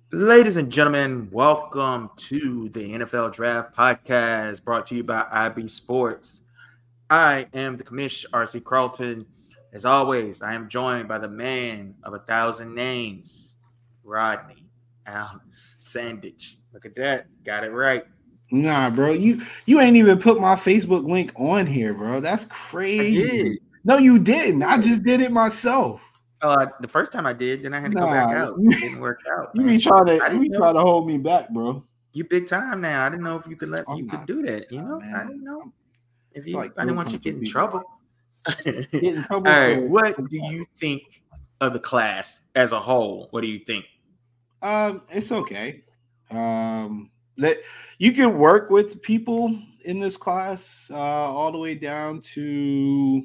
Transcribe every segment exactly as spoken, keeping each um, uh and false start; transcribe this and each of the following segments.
Ladies and gentlemen, welcome to the N F L Draft Podcast brought to you by I B Sports. I am the commissioner, R C Carlton. As always, I am joined by the man of a thousand names, Rodney Alex Sandich. Look at that. Got it right. Nah, bro, you you ain't even put my Facebook link on here, bro. That's I crazy. did. No, you didn't. I just did it myself. Uh, the first time I did, then I had to go back Nah, out. you, It didn't work out, you be man. trying to I you didn't be know trying to hold me back, bro. you big time now. I didn't know if you could let you I'm could not do big that. You time, know, I man. didn't know I'm if I feel you. like I didn't through want you to get punching in people. trouble. Get in All trouble right, for, what for do what? you think of the class as a whole? What do you think? Um, it's okay. Um, that you can work with people in this class, uh, all the way down to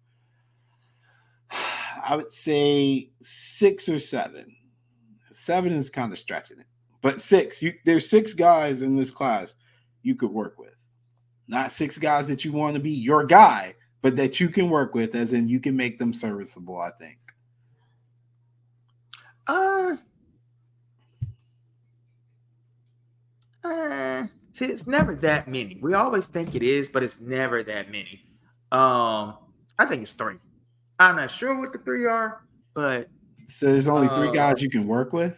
I would say six or seven. Seven is kind of stretching it, but six. You there's six guys in this class you could work with. Not six guys that you want to be your guy, but that you can work with, as in you can make them serviceable. I think. Uh, uh see, it's never that many. We always think it is, but it's never that many. Um, I think it's three. I'm not sure what the three are, but So there's only three uh, guys you can work with.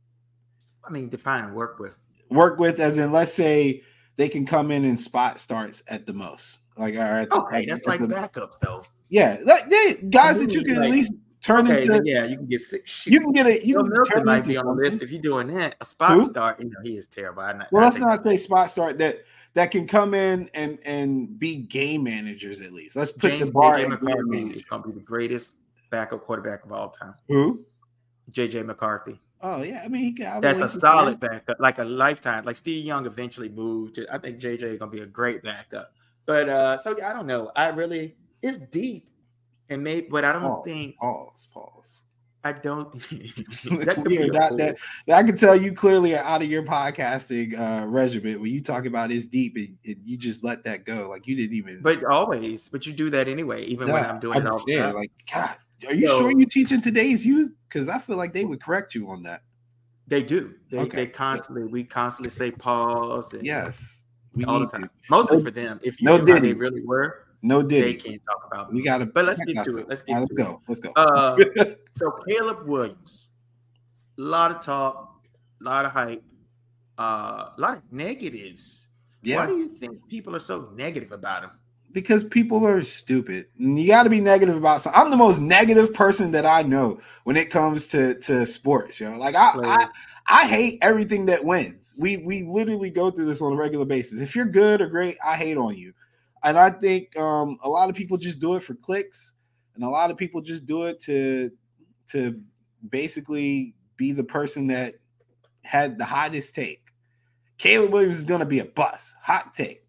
I mean, define work with. Work with, as in, let's say they can come in and spot starts at the most, like or at the, at, Okay, that's at like the backups though. yeah, like they To guys that you me, can at like least turn okay, then into. yeah, you can get six. You Shoot, can get it. You Joe can Milton turn might into be on the something. list if you're doing that. A spot Who? start, you know, he is terrible. I, Well, I let's think not that's say spot start that that can come in and and be game managers at least. Let's put the James bar J J at game McCarthy is manager. going to be the greatest backup quarterback of all time. Who? J J McCarthy. Oh yeah, I mean he can. I That's a believe he can. solid backup, like a lifetime. Like Steve Young eventually moved to. I think J J is going to be a great backup. But uh, so yeah, I don't know. I really it's deep and maybe, but I don't Pause. think Pause. Pause. I don't. That could We are be a not that. pull. I can tell you clearly are out of your podcasting uh, regiment when you talk about it's deep and, and you just let that go. Like you didn't even. But always, but you do that anyway, even when Yeah, I'm doing I it all just the said time. like God. Are you sure So you teaching today's youth? Because I feel like they would correct you on that. they do. They Okay. they constantly we constantly say pause and Yes, we all the need time. to. Mostly No, for them. If you no knew how they Diddy. really were, No they Diddy. can't talk about We me. gotta. But let's I get got to you. it. Let's All get right, let's to it. go. Let's go. Uh, so Caleb Williams, a lot of talk, a lot of hype, uh, a lot of negatives. Why Yeah, do you think people are so negative about him? because people are stupid. And you got to be negative about something. I'm the most negative person that I know when it comes to to sports. You know, like I I Players, I hate everything that wins. We we literally go through this on a regular basis. If you're good or great, I hate on you. And I think um, a lot of people just do it for clicks, and a lot of people just do it to to basically be the person that had the hottest take. Caleb Williams is going to be a bust. Hot take.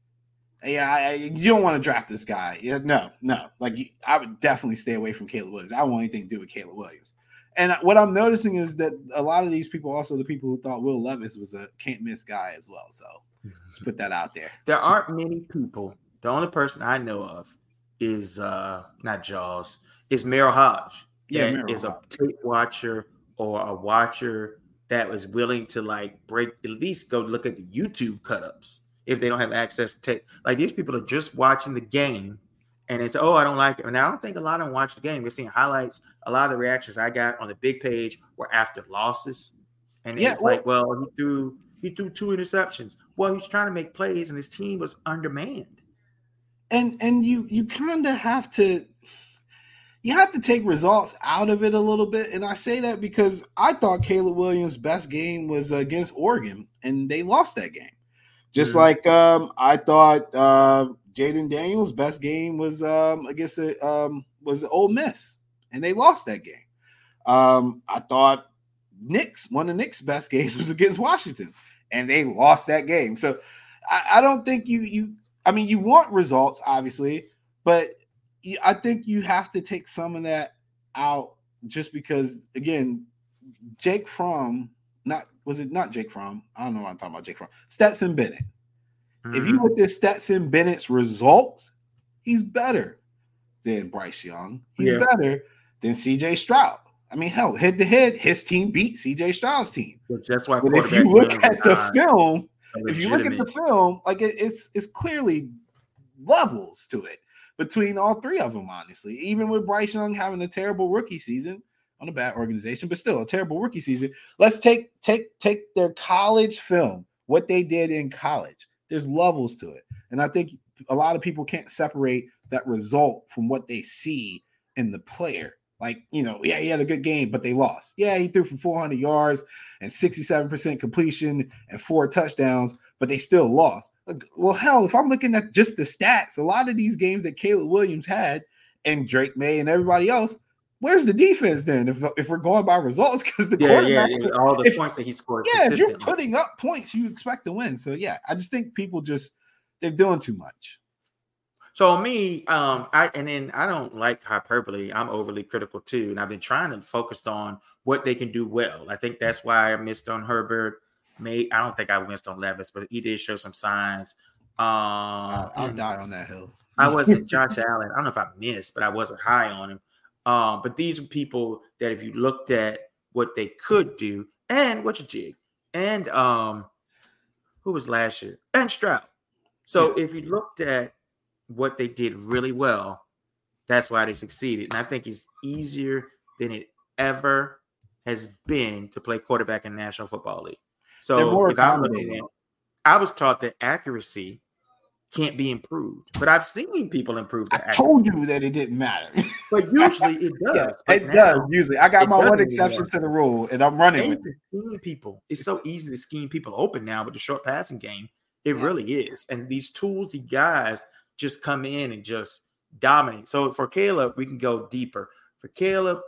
Yeah, I, you don't want to draft this guy. Yeah, no, no. Like I would definitely stay away from Caleb Williams. I don't want anything to do with Caleb Williams. And what I'm noticing is that a lot of these people, also the people who thought Will Levis was a can't miss guy as well. So let's put that out there. there aren't many people. The only person I know of is uh not Jaws, is Merrill Hodge. Yeah, That Merrill is a Hodge. tape watcher or a watcher that was willing to like break at least go look at the YouTube cut ups if they don't have access to tape. Like these people are just watching the game and it's oh I don't like it. And I don't think a lot of them watch the game. We're seeing highlights. A lot of the reactions I got on the big page were after losses. And Yeah, it's well, like, well, he threw he threw two interceptions. Well, he's trying to make plays and his team was undermanned. and and you you kind of have to you have to take results out of it a little bit. And I say that because I thought Caleb Williams' best game was against Oregon, and they lost that game. Just Mm-hmm. like um, I thought uh, Jaden Daniels' best game was um, against the, um, was Ole Miss, and they lost that game. Um, I thought Knicks one of Knicks' best games was against Washington, and they lost that game. So I, I don't think you you. I mean, you want results, obviously, but you, I think you have to take some of that out just because, again, Jake Fromm, not was it not Jake Fromm? I don't know what I'm talking about. Jake Fromm, Stetson Bennett. If you Mm-hmm. look at Stetson Bennett's results, he's better than Bryce Young. He's Yeah. better than C J Stroud. I mean, hell, head to head, his team beat C J Stroud's team. That's why. But if you look at the film, if you look at the film, like it, it's it's clearly levels to it between all three of them. Honestly, even with Bryce Young having a terrible rookie season on a bad organization, but still a terrible rookie season. Let's take take take their college film, what they did in college. There's levels to it, and I think a lot of people can't separate that result from what they see in the player. Like, you know, yeah, he had a good game, but they lost. Yeah, he threw for four hundred yards and sixty-seven percent completion and four touchdowns, but they still lost. Like, well, hell, if I'm looking at just the stats, a lot of these games that Caleb Williams had and Drake May and everybody else, where's the defense then? If, if we're going by results, because the yeah, quarterback, yeah, yeah, all the if, points that he scored. Yeah, if you're putting up points, you expect to win. So yeah, I just think people just they're doing too much. So me, um, I and then I don't like hyperbole. I'm overly critical too, and I've been trying to focus on what they can do well. I think that's why I missed on Herbert. May I don't think I missed on Levis, but he did show some signs. Um, I'll, I'll die on that hill. I wasn't Josh Allen. I don't know if I missed, but I wasn't high on him. Um, but these are people that if you looked at what they could do and what's your jig and um, who was last year and Stroud. So yeah. If you looked at what they did really well, that's why they succeeded. And I think it's easier than it ever has been to play quarterback in the National Football League. So if I'm looking at, I was taught that accuracy can't be improved, but I've seen people improve that. I told you that it didn't matter. But usually it does. Yeah, it now, does usually. I got my one exception to the rule, and I'm running with it. Scheme people. It's so easy to scheme people open now with the short passing game. It yeah. really is. And these toolsy guys just come in and just dominate. So for Caleb, we can go deeper. For Caleb,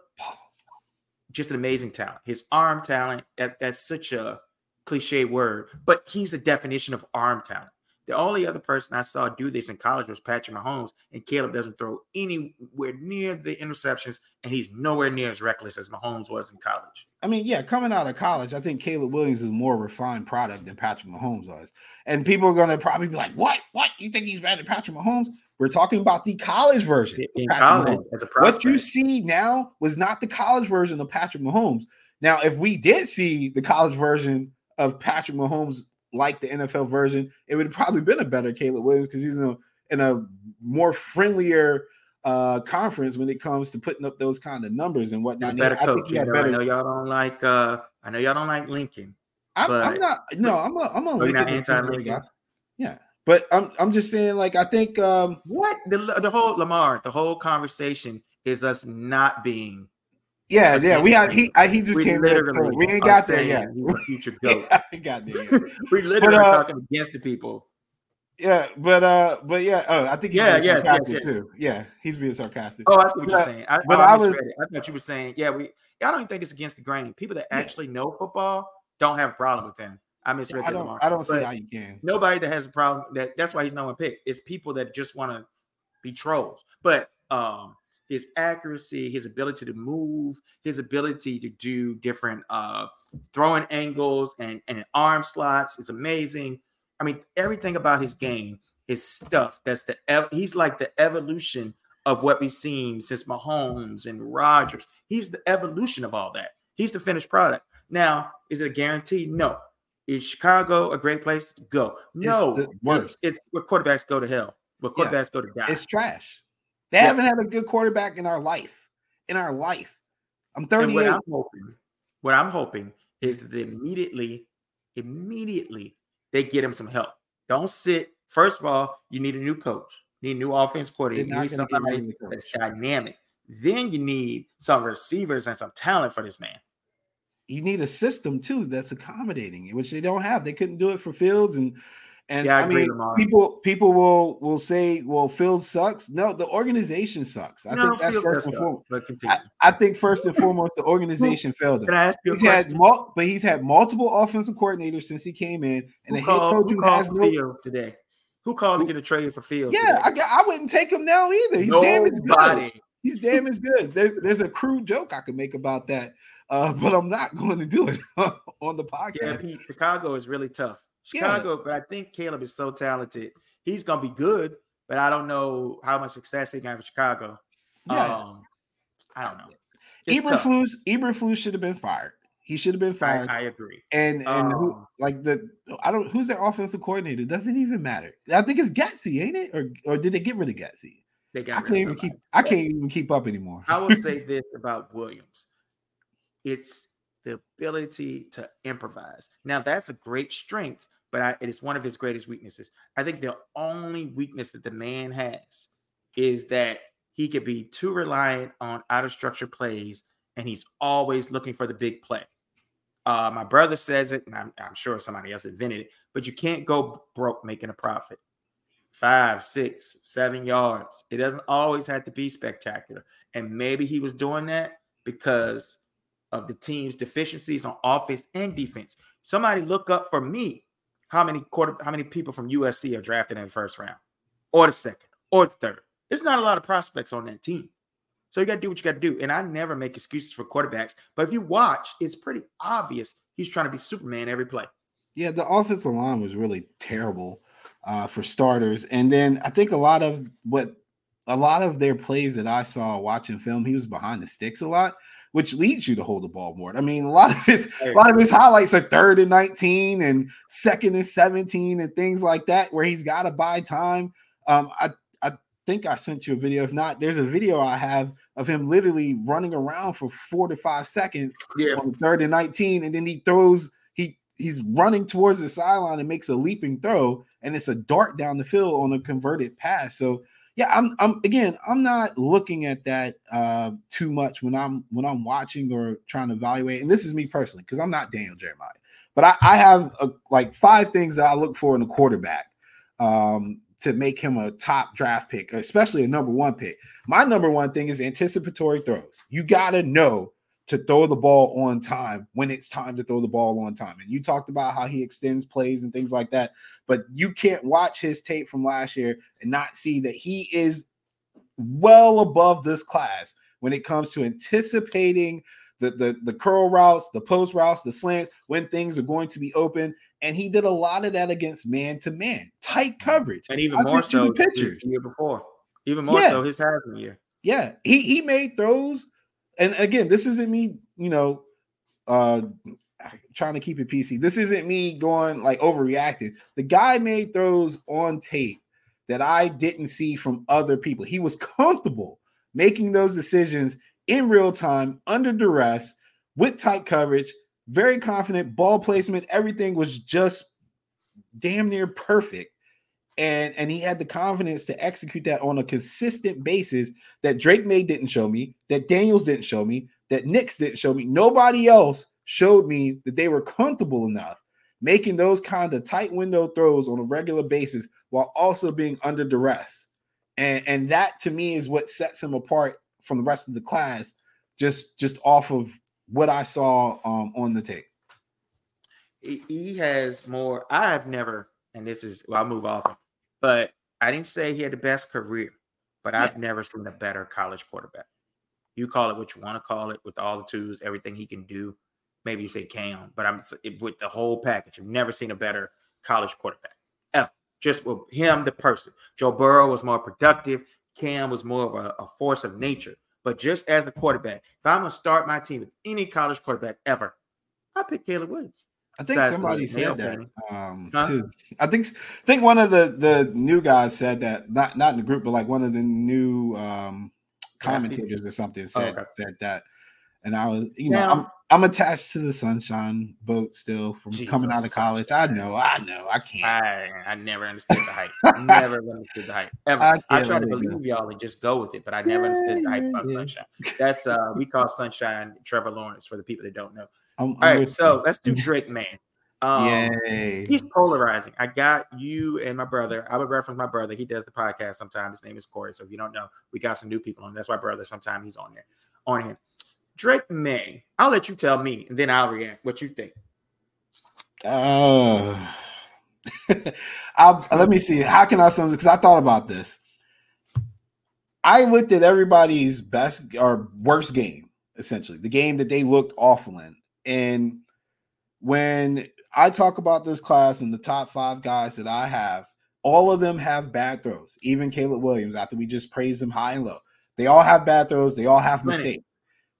just an amazing talent. His arm talent, that, that's such a cliche word, but he's the definition of arm talent. The only other person I saw do this in college was Patrick Mahomes, and Caleb doesn't throw anywhere near the interceptions, and he's nowhere near as reckless as Mahomes was in college. I mean, yeah, coming out of college, I think Caleb Williams is a more refined product than Patrick Mahomes was. And people are going to probably be like, what? What? You think he's better than Patrick Mahomes? We're talking about the college version. In college, as a prospect. What you see now was not the college version of Patrick Mahomes. Now, if we did see the college version of Patrick Mahomes like the N F L version, it would have probably been a better Caleb Williams because he's in a, in a more friendlier uh, conference when it comes to putting up those kind of numbers and whatnot. Better I coach. Think better... I know y'all don't like. Uh, I know y'all don't like Lincoln. I'm, but... I'm not. No, I'm a. I'm a. Lincoln not anti-Lincoln. Yeah, but I'm. I'm just saying. Like, I think. Um, what the the whole Lamar, the whole conversation is us not being. Yeah, yeah, we had he. I, he just we came literally. We ain't got there yet. He's a future goat. Yeah, we got there yet. we literally but, uh, are talking against the people. Yeah, but uh, but yeah, oh, I think he's yeah, being yes, sarcastic yes, yes. too. Yeah, he's being sarcastic. Oh, I see what but, you're saying. I, but I, I was, it. I thought you were saying, yeah, we. I don't even think it's against the grain. People that actually yeah. know football don't have a problem with them. I misread I that. don't. I don't see how you can. Nobody that has a problem. That that's why he's no one pick. It's people that just want to be trolls. But um. His accuracy, his ability to move, his ability to do different uh, throwing angles and, and arm slots is amazing. I mean, everything about his game is stuff that's the ev- he's like the evolution of what we've seen since Mahomes and Rodgers. He's the evolution of all that. He's the finished product. Now, is it a guarantee? No. Is Chicago a great place to go? No. It's, it's, it's where quarterbacks go to hell. Where quarterbacks yeah. go to die. It's trash. They yeah. haven't had a good quarterback in our life. In our life. I'm thirty-eight. What I'm hoping, what I'm hoping is that they immediately, immediately they get him some help. Don't sit. First of all, you need a new coach. You need a new offense coordinator. You need somebody that's dynamic. Then you need some receivers and some talent for this man. You need a system too that's accommodating, which they don't have. They couldn't do it for Fields and And yeah, I, I mean, people people will will say, "Well, Fields sucks." No, the organization sucks. I no, think that's Fields first and foremost. I, I think first and foremost, the organization failed him. Can I ask you a he's question? Had mul- but he's had multiple offensive coordinators since he came in, and who a called, head coach who who has no. Fields today. Who called who, to get a trade for Fields? Yeah, today? I, I wouldn't take him now either. He's Nobody. damaged good. He's damaged good. There, there's a crude joke I could make about that, uh, but I'm not going to do it on the podcast. Yeah, Pete, Chicago is really tough. Chicago, yeah. But I think Caleb is so talented. He's gonna be good, but I don't know how much success he can have in Chicago. Yeah. Um, I don't know. It's tough. Eberflus, Eberflus should have been fired. He should have been fired. I, I agree. And and um, who like the I don't who's their offensive coordinator? Doesn't even matter. I think it's Getsy, ain't it? Or or did they get rid of Getsy? They got I can't even keep. I can't even keep up anymore. I will say this about Williams: it's the ability to improvise. Now, that's a great strength, but I, it is one of his greatest weaknesses. I think the only weakness that the man has is that he could be too reliant on out of structure plays, and he's always looking for the big play. Uh, my brother says it, and I'm, I'm sure somebody else invented it, but you can't go broke making a profit. Five, six, seven yards. It doesn't always have to be spectacular. And maybe he was doing that because of the team's deficiencies on offense and defense. Somebody look up for me how many quarter, how many people from U S C are drafted in the first round, or the second, or the third. It's not a lot of prospects on that team. So you got to do what you got to do. And I never make excuses for quarterbacks. But if you watch, it's pretty obvious he's trying to be Superman every play. Yeah, the offensive line was really terrible uh, for starters. And then I think a lot of what a lot of their plays that I saw watching film, he was behind the sticks a lot, which leads you to hold the ball more. I mean, a lot of his a lot of his highlights are third and nineteen and second and seventeen and things like that, where he's got to buy time. Um, I I think I sent you a video. If not, there's a video I have of him literally running around for four to five seconds yeah. on third and nineteen, and then he throws. He he's running towards the sideline and makes a leaping throw, and it's a dart down the field on a converted pass. So. Yeah, I'm. I'm again. I'm not looking at that uh, too much when I'm when I'm watching or trying to evaluate. And this is me personally, because I'm not Daniel Jeremiah, but I, I have a, like five things that I look for in a quarterback um, to make him a top draft pick, especially a number one pick. My number one thing is anticipatory throws. You got to know to throw the ball on time when it's time to throw the ball on time. And you talked about how he extends plays and things like that, but you can't watch his tape from last year and not see that he is well above this class when it comes to anticipating the, the, the curl routes, the post routes, the slants, when things are going to be open. And he did a lot of that against man-to-man, tight coverage. And even more so the pictures. The year before. Even more yeah. so his Heisman year. Yeah, he, he made throws. And again, this isn't me, you know, uh, trying to keep it P C. This isn't me going like overreacting. The guy made throws on tape that I didn't see from other people. He was comfortable making those decisions in real time, under duress, with tight coverage, very confident, ball placement. Everything was just damn near perfect. And, and he had the confidence to execute that on a consistent basis that Drake May didn't show me, that Daniels didn't show me, that Nix didn't show me. Nobody else showed me that they were comfortable enough making those kind of tight window throws on a regular basis while also being under duress. And, and that to me is what sets him apart from the rest of the class, just, just off of what I saw um, on the tape. He, he has more. I have never, and this is, well, I'll move off. But I didn't say he had the best career, but yeah. I've never seen a better college quarterback. You call it what you want to call it, with all the tools, everything he can do. Maybe you say Cam, but I'm with the whole package. I've never seen a better college quarterback ever. Just with him, the person. Joe Burrow was more productive. Cam was more of a, a force of nature. But just as a quarterback, if I'm going to start my team with any college quarterback ever, I pick Caleb Williams. I think Besides somebody said that um, huh? too. I think I think one of the, the new guys said that, not not in the group, but like one of the new um, commentators or something said oh, okay. said that. And I was, you know, now, I'm I'm attached to the sunshine boat still from Jesus, coming out of college. Sunshine. I know, I know, I can't. I, I never understood the hype. never understood the hype ever. I, I try to believe know. y'all and just go with it, but I never yeah, understood the hype about yeah. Sunshine. That's uh, we call Sunshine Trevor Lawrence for the people that don't know. I'm, I'm All right, so you. let's do Drake Man. Um, Yay. He's polarizing. I got you and my brother. I would reference my brother. He does the podcast sometimes. His name is Corey. So if you don't know, we got some new people on. That's my brother. Sometimes he's on there. On here. Drake May. I'll let you tell me, and then I'll react. What you think? Uh, I'll, let me see. How can I sum? Because I thought about this. I looked at everybody's best or worst game, essentially the game that they looked awful in, and when I talk about this class and the top five guys that I have, all of them have bad throws. Even Caleb Williams, after we just praised him high and low, they all have bad throws. They all have mistakes.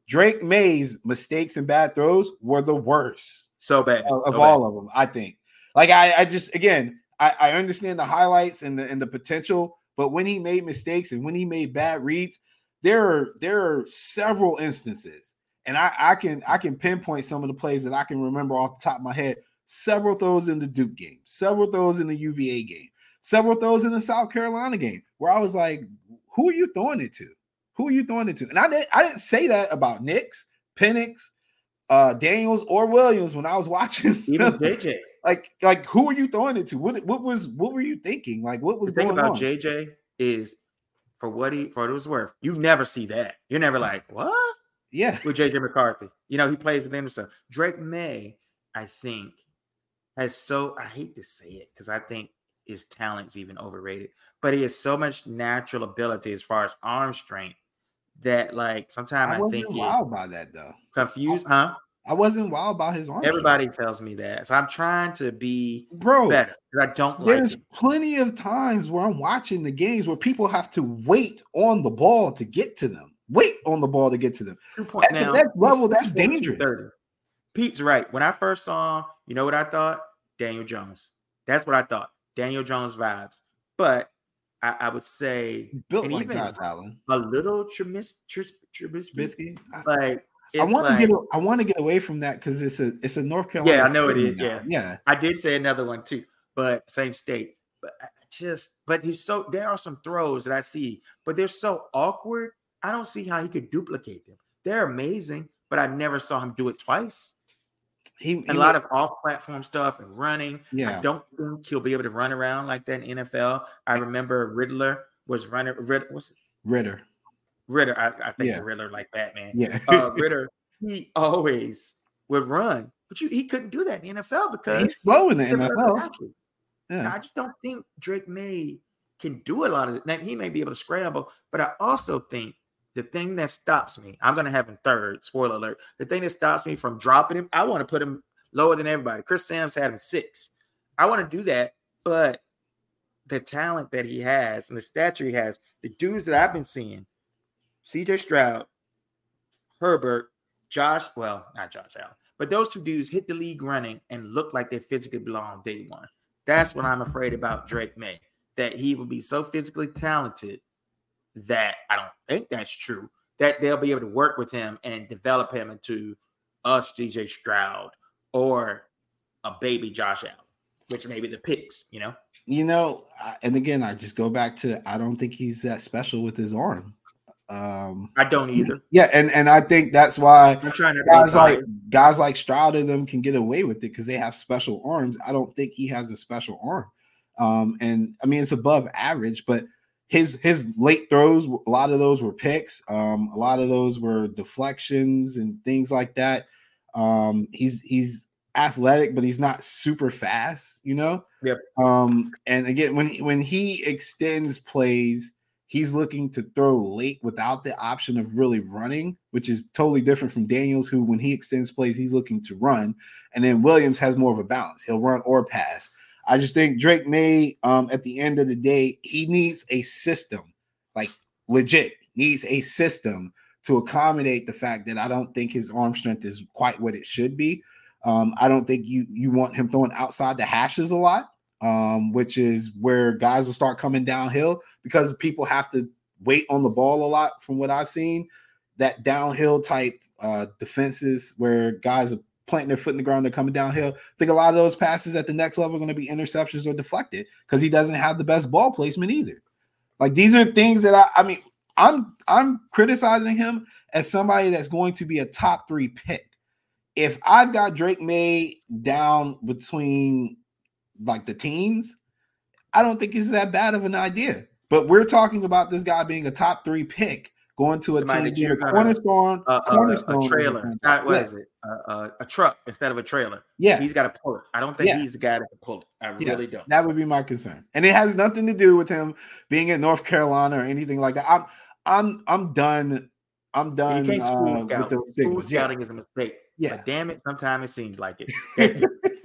Drake May's mistakes and bad throws were the worst. So bad. Of, of so all bad. of them, I think. Like, I, I just, again, I, I understand the highlights and the, and the potential, but when he made mistakes and when he made bad reads, there are, there are several instances. And I, I can I can pinpoint some of the plays that I can remember off the top of my head. Several throws in the Duke game, several throws in the U V A game, several throws in the South Carolina game, where I was like, "Who are you throwing it to? Who are you throwing it to?" And I didn't I didn't say that about Nix, Penix, uh, Daniels, or Williams when I was watching. Even J J. Like like who are you throwing it to? What what was what were you thinking? Like what was the thing going about on? J J is for what he for what it was worth. You never see that. You're never like what. Yeah, with J J McCarthy. You know, he plays with him and stuff. Drake May, I think, has so, I hate to say it because I think his talent's even overrated, but he has so much natural ability as far as arm strength that, like, sometimes I, I wasn't think wild by that though. Confused, huh? I wasn't wild about his arm. Everybody strength. tells me that. So I'm trying to be Bro, better because I don't there's like it. plenty of times where I'm watching the games where people have to wait on the ball to get to them. Wait on the ball to get to them. Two point, At now, the next level, it's, that's it's dangerous. Pete's right. When I first saw him, you know what I thought? Daniel Jones. That's what I thought. Daniel Jones vibes. But I, I would say he's built and like even Josh Allen. A little Trubisky. Trubisky. Like I want to like, get I want to get away from that because it's a it's a North Carolina. Yeah, I know it is. Now. Yeah, yeah. I did say another one too, but same state. But I just but he's so there are some throws that I see, but they're so awkward. I don't see how he could duplicate them. They're amazing, but I never saw him do it twice. He, he a lot of off-platform stuff and running. Yeah. I don't think he'll be able to run around like that in N F L. I remember Riddler was running. Rid, what's it? Ritter. Ritter. I, I think yeah. the Riddler like Batman. Yeah. uh, Ritter. He always would run, but you, he couldn't do that in the N F L because he's slow in the N F L. Yeah. I just don't think Drake May can do a lot of it. Now, he may be able to scramble, but I also think the thing that stops me, I'm going to have him third, spoiler alert. The thing that stops me from dropping him, I want to put him lower than everybody. Chris Sams had him six. I want to do that, but the talent that he has and the stature he has, the dudes that I've been seeing, C J Stroud, Herbert, Josh, well, not Josh Allen, but those two dudes hit the league running and look like they physically belong day one. That's what I'm afraid about Drake May, that he will be so physically talented that I don't think that's true, that they'll be able to work with him and develop him into a C J Stroud or a baby Josh Allen, which may be the picks, you know? You know, and again, I just go back to, I don't think he's that special with his arm. Um, I don't either. Yeah, and, and I think that's why I'm trying to guys like guys like Stroud and them can get away with it because they have special arms. I don't think he has a special arm. Um, and I mean, it's above average, but his his late throws, a lot of those were picks. Um, a lot of those were deflections and things like that. Um, he's he's athletic, but he's not super fast, you know? Yep. Um, and again, when he, when he extends plays, he's looking to throw late without the option of really running, which is totally different from Daniels, who when he extends plays, he's looking to run. And then Williams has more of a balance. He'll run or pass. I just think Drake May, um, at the end of the day, he needs a system, like legit needs a system to accommodate the fact that I don't think his arm strength is quite what it should be. Um, I don't think you you want him throwing outside the hashes a lot, um, which is where guys will start coming downhill because people have to wait on the ball a lot. From what I've seen, that downhill type uh, defenses where guys are planting their foot in the ground, they're coming downhill. I think a lot of those passes at the next level are going to be interceptions or deflected because he doesn't have the best ball placement either. Like these are things that I, I mean, I'm I'm criticizing him as somebody that's going to be a top three pick. If I've got Drake May down between like the teens, I don't think it's that bad of an idea. But we're talking about this guy being a top three pick, going to a Somebody team, that being a cornerstone, uh, cornerstone, a trailer. Not, what yeah. is it? Uh, uh, a truck instead of a trailer. Yeah, he's got to pull it. I don't think yeah. he's the guy that can pull it. I yeah. really don't. That would be my concern, and it has nothing to do with him being in North Carolina or anything like that. I'm, I'm, I'm done. I'm done. You can't school uh, scout. with School scouting yeah. is a mistake. Yeah, but damn it, sometimes it seems like it.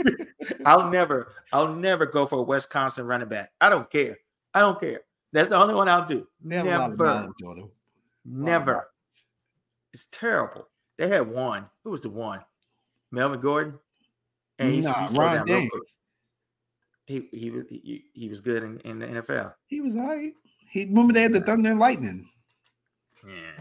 I'll never, I'll never go for a Wisconsin running back. I don't care. I don't care. That's the only one I'll do. Never. Never. It's terrible. They had one. Who was the one? Melvin Gordon. And he, Nah, he slowed Ron down real Daniels. quick. He he was he, he was good in, in the N F L. He was all right. He remember they had the Thunder and Lightning. Yeah.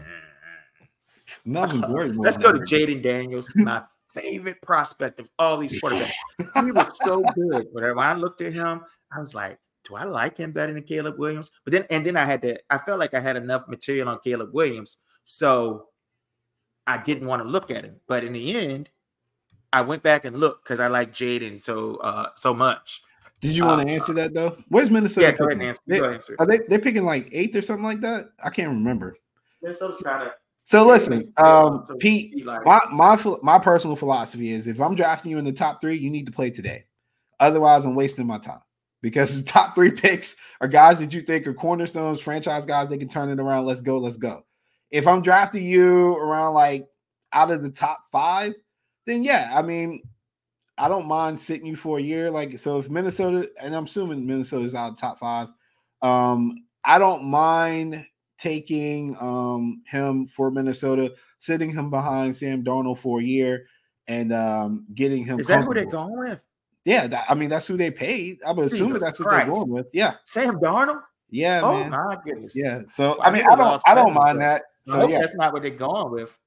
Melvin Gordon. Let's go to Jaden Daniels, my favorite prospect of all these quarterbacks. He was so good. But when I looked at him, I was like, do I like him better than Caleb Williams? But then and then I had to, I felt like I had enough material on Caleb Williams. So I didn't want to look at him. But in the end, I went back and looked because I like Jaden so uh so much. Did you want to uh, answer that though? Where's Minnesota? Yeah, go ahead and answer. They, go ahead answer. Are they they're picking like eighth or something like that? I can't remember. Minnesota's kind of. So listen, um, Pete, my, my my personal philosophy is if I'm drafting you in the top three, you need to play today. Otherwise, I'm wasting my time because the top three picks are guys that you think are cornerstones, franchise guys. They can turn it around. Let's go. Let's go. If I'm drafting you around like out of the top five, then yeah, I mean, I don't mind sitting you for a year. Like, so if Minnesota, and I'm assuming Minnesota's out of the top five, um, I don't mind taking um, him for Minnesota, sitting him behind Sam Darnold for a year, and um, getting him. Is that who they're going with? Yeah, that, I mean that's who they paid. I'm assuming that's what they're going with. Yeah, Sam Darnold. Yeah, oh man. my goodness. Yeah, so I mean I don't I don't mind that. So I hope yeah, that's not what they're going with.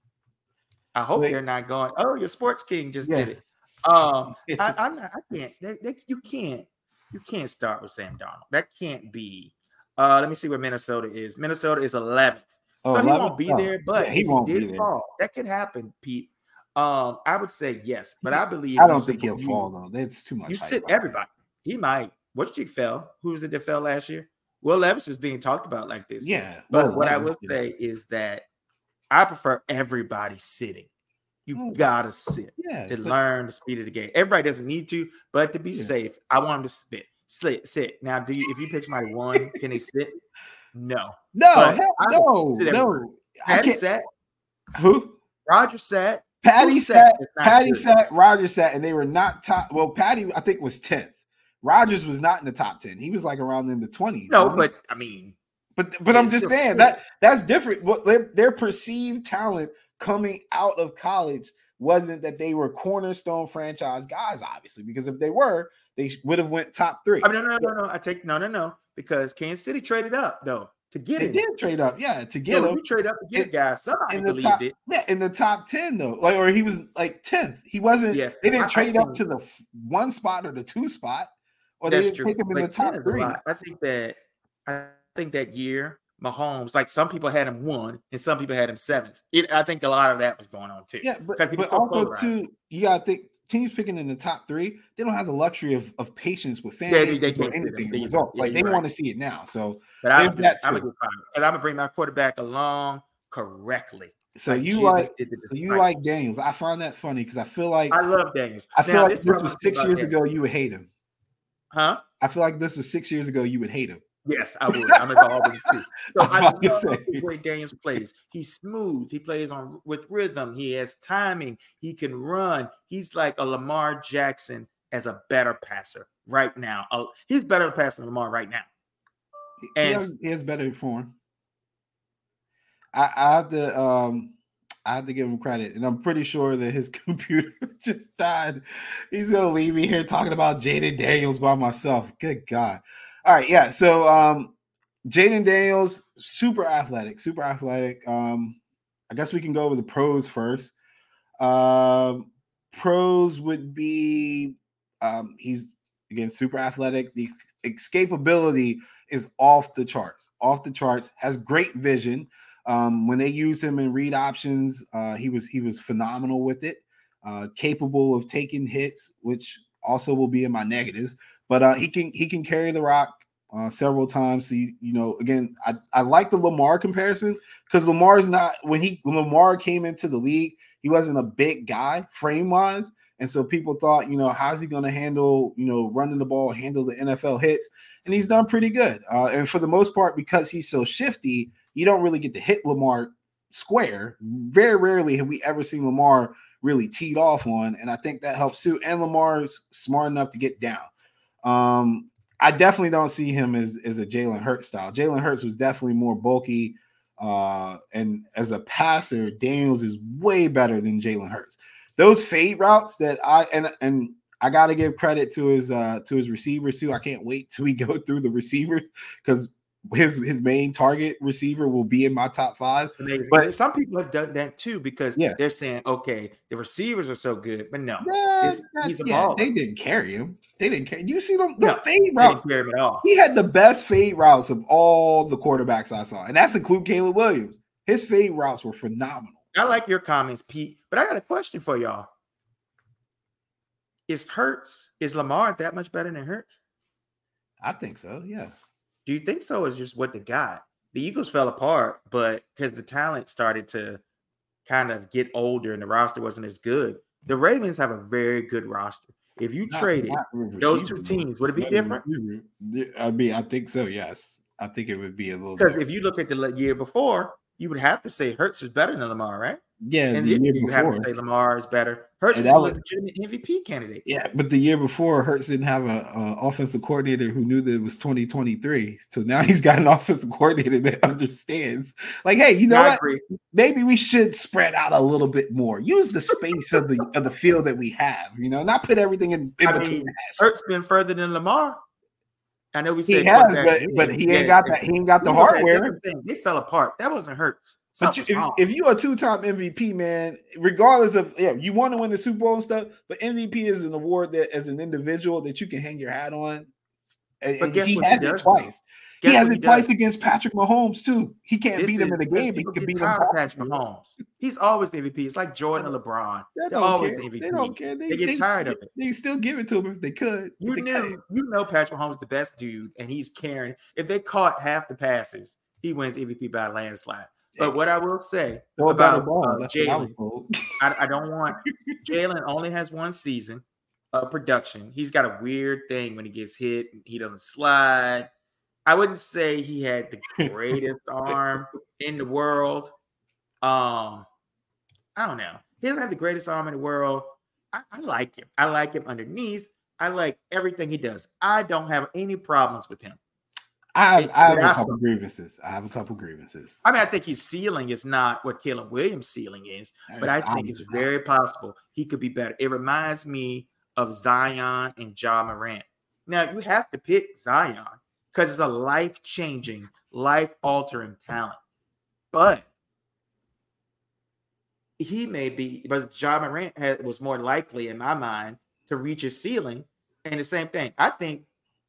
I hope Wait. they're not going. Oh, your sports king just yeah. did it. Um, I, I'm not. I can't. They, they, you can't. You can't start with Sam Darnold. That can't be. Uh, let me see where Minnesota is. Minnesota is eleventh, oh, so eleventh? He won't be oh. there. But yeah, he if won't he did be fall, there. That could happen, Pete. Um, I would say yes, but I believe I don't think he'll you, fall though. That's too much. You sit everybody. That. He might. What's Jake fell? Who was it that fell last year? Will Levis was being talked about like this. Yeah, but Will what Levis, I will yeah. say is that I prefer everybody sitting. You oh, gotta sit yeah, to but, learn the speed of the game. Everybody doesn't need to, but to be yeah. safe, I want them to sit. Sit, sit. Now, do you? If you pick somebody one, can they sit? No, no, hell, no, no. Patty sat. Who? Roger sat. Patty sat. Patty good. sat. Roger sat, and they were not top. Well, Patty, I think, was tenth. Rogers was not in the top ten. He was like around in the twenties. No, huh? but I mean, but but I'm just saying that that's different. What their their perceived talent coming out of college wasn't that they were cornerstone franchise guys, obviously, because if they were, they would have went top three. I mean, no, no, no, no. I take no, no, no, because Kansas City traded up though to get they it. They did trade up, yeah, to get so him. You trade up to get it, guys. Somebody in the believed top, it. Yeah, in the top ten though, like or he was like tenth. He wasn't. Yeah, they didn't I, trade I up to the one spot or the two spot, or they didn't true. take him in like the top three. I think that I think that year. Mahomes, like some people had him one and some people had him seventh. It, I think a lot of that was going on too. Yeah, but, he was but so also polarized. too, you gotta think teams picking in the top three, they don't have the luxury of, of patience with fans yeah, they, they or anything they, results. Yeah, like they right. want to see it now. So but I'm gonna, I'm gonna, I'm gonna bring my quarterback along correctly. So like you Jesus like so you like Daniels. I find that funny because I feel like I love Daniels. I feel now, like this, this was six years Daniels. ago, you would hate him. Huh? I feel like this was six years ago, you would hate him. Yes, I would. I'm involved in too. So I love the way Daniels plays. He's smooth. He plays on with rhythm. He has timing. He can run. He's like a Lamar Jackson as a better passer right now. Uh, he's better passer than Lamar right now. And he has, he has better form. I, I have to um I have to give him credit, and I'm pretty sure that his computer just died. He's gonna leave me here talking about Jaden Daniels by myself. Good God. All right, yeah. So um, Jaden Daniels, super athletic, super athletic. Um, I guess we can go over the pros first. Um, pros would be um, he's again super athletic. The escapability is off the charts. Off the charts. Has great vision. Um, when they used him in read options, uh, he was he was phenomenal with it. Uh, capable of taking hits, which also will be in my negatives. But uh, he can he can carry the rock uh, several times. So you, you know, again, I, I like the Lamar comparison because Lamar's not when he when Lamar came into the league, he wasn't a big guy frame wise, and so people thought, you know, how's he going to handle, you know, running the ball, handle the N F L hits, and he's done pretty good. Uh, and for the most part, because he's so shifty, you don't really get to hit Lamar square. Very rarely have we ever seen Lamar really teed off on, and I think that helps too. And Lamar's smart enough to get down. Um, I definitely don't see him as, as a Jalen Hurts style. Jalen Hurts was definitely more bulky, Uh, and as a passer, Daniels is way better than Jalen Hurts. Those fade routes that I and and I got to give credit to his uh to his receivers too. I can't wait till we go through the receivers because his his main target receiver will be in my top five. Amazing. But some people have done that too because yeah. they're saying, okay, the receivers are so good, but no, yeah, it's, he's a yeah, baller. They didn't carry him. They didn't carry. You see them the no, fade routes. They didn't carry him at all. He had the best fade routes of all the quarterbacks I saw, and that's include Caleb Williams. His fade routes were phenomenal. I like your comments, Pete, but I got a question for y'all. Is Hurts, is Lamar that much better than Hurts? I think so, yeah. Do you think so? Is just what they got? The Eagles fell apart, but because the talent started to kind of get older and the roster wasn't as good. The Ravens have a very good roster. If you Not, traded not those two teams, would it be different? I mean, I think so, yes. I think it would be a little because if you look at the year before, you would have to say Hurts was better than Lamar, right? Yeah, and the year you before. have to say Lamar is better. Hurts and was a was, legitimate M V P candidate. Yeah, but the year before, Hurts didn't have a, a offensive coordinator who knew that it was twenty twenty-three. So now he's got an offensive coordinator that understands. Like, hey, you know I what? Agree. Maybe we should spread out a little bit more. Use the space of the of the field that we have. You know, not put everything in, in I between. Mean, Hurts been further than Lamar. I know we he said has, but, but he ain't got that. He ain't got the hardware. They fell apart. That wasn't Hurts. But you, if, if you're a two-time M V P, man, regardless of yeah, you want to win the Super Bowl and stuff, but M V P is an award that, as an individual, that you can hang your hat on. And, but guess he what has he it does, twice. He has it he twice against Patrick Mahomes too. He can't this beat him in the game, but he can beat him. Patrick Mahomes. He's always the M V P. It's like Jordan or LeBron. They They're always care. the M V P. They don't care. They, they get they, tired they, of it. They still give it to him if they could. You they knew, can't. you know, Patrick Mahomes is the best dude, and he's carrying. If they caught half the passes, he wins M V P by a landslide. But what I will say no about ball. Uh, Jalen, I, I don't want Jalen only has one season of production. He's got a weird thing when he gets hit. He doesn't slide. I wouldn't say he had the greatest arm in the world. Um, I don't know. He doesn't have the greatest arm in the world. I, I like him. I like him underneath. I like everything he does. I don't have any problems with him. I have, I have a couple grievances. I have a couple grievances. I mean, I think his ceiling is not what Caleb Williams' ceiling is, but I think it's very possible he could be better. It reminds me of Zion and Ja Morant. Now, you have to pick Zion because it's a life-changing, life-altering talent. But he may be, but Ja Morant had, was more likely, in my mind, to reach his ceiling. And the same thing. I think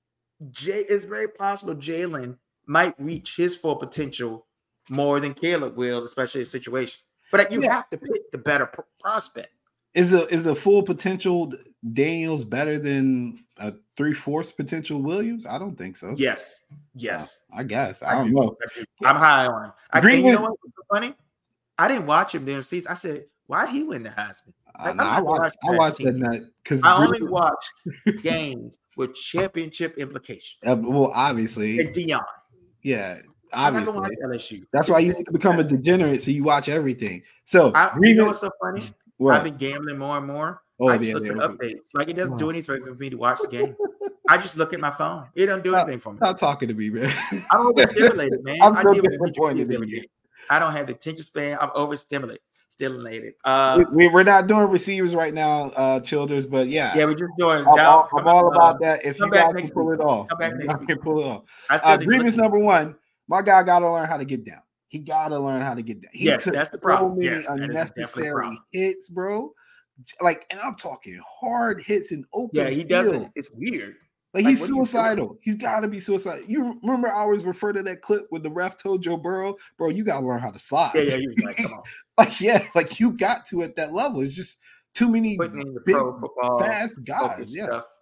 Jay, it's very possible Jalen might reach his full potential more than Caleb will, especially in a situation. But you yeah. have to pick the better pr- prospect. Is a is a full potential Daniels better than a three-fourths potential Williams? I don't think so. Yes. Yes. Uh, I guess. I, I don't do. know. I'm high on him. I think, you know what was so funny? I didn't watch him during the season. I said, why'd he win the Heisman? Like, uh, no, I watched I watched that night because I only watch games with championship implications. Uh, well, obviously. And Deion. Yeah. Obviously. I'm not gonna watch L S U. That's it's, why you need to become a degenerate so you watch everything. So I, you know what's so funny? What? I've been gambling more and more. Oh, I just yeah, look yeah, at yeah. updates. Like it doesn't oh. do anything for me to watch the game. I just look at my phone. It doesn't do stop, anything for me. Stop talking to me, man. I'm overstimulated, man. I'm I so deal with disappointed in you. I don't have the attention span. I'm overstimulated. Stimulated. Uh, we, we're not doing receivers right now, uh, Childers, but yeah, yeah, we're just doing. I'm, all, I'm all up, about uh, that. If you guys can pull week. it off, come back next you can pull it off. Uh, grievance number one, my guy got to learn how to get down. He got to learn how to get down. He yes, took that's the so problem. many yes, unnecessary hits, bro. Like, and I'm talking hard hits in open. Yeah, he field. doesn't. It's weird. Like, like he's suicidal. He's got to be suicidal. You remember I always refer to that clip when the ref told Joe Burrow, bro, you got to learn how to slide. Yeah, yeah, he was like, come on. like, yeah, like you got to at that level. It's just too many Putting in the big, pro football, fast guys. Yeah. Stuff.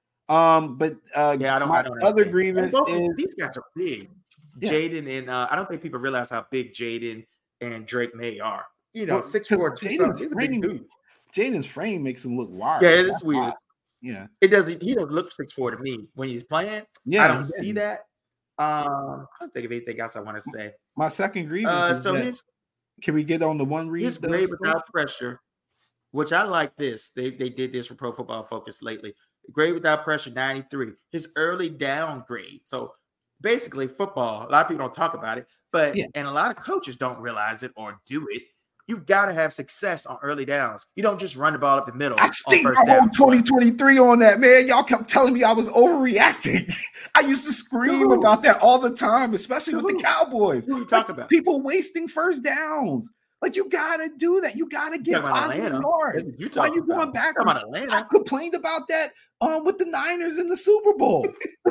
Um, but uh, yeah, I don't. My I don't other grievance both, is these guys are big. Yeah. Jaden and uh, I don't think people realize how big Jaden and Drake May are. You know, well, six four, two something. He's a big dude. Jaden's frame makes him look wild. Yeah, it's weird. Hot. Yeah, it doesn't. He doesn't look six four to me when he's playing. Yeah, I don't see that. Um, I don't think of anything else I want to say. My second grievance. Uh, is so that, his, can we get on the one read? His grade without pressure, which I like this. They they did this for Pro Football Focus lately. Grade without pressure, ninety-three. His early downgrade. So basically football. A lot of people don't talk about it, but Yeah. and a lot of coaches don't realize it or do it. You've got to have success on early downs. You don't just run the ball up the middle. I stayed my whole twenty twenty-three on that, man. Y'all kept telling me I was overreacting. I used to scream about that all the time, especially to with who? the Cowboys. Who are you talking about? People wasting first downs. Like, you got to do that. You got to get positive yards. You Why are you going back? About Atlanta? I complained about that um, with the Niners in the Super Bowl.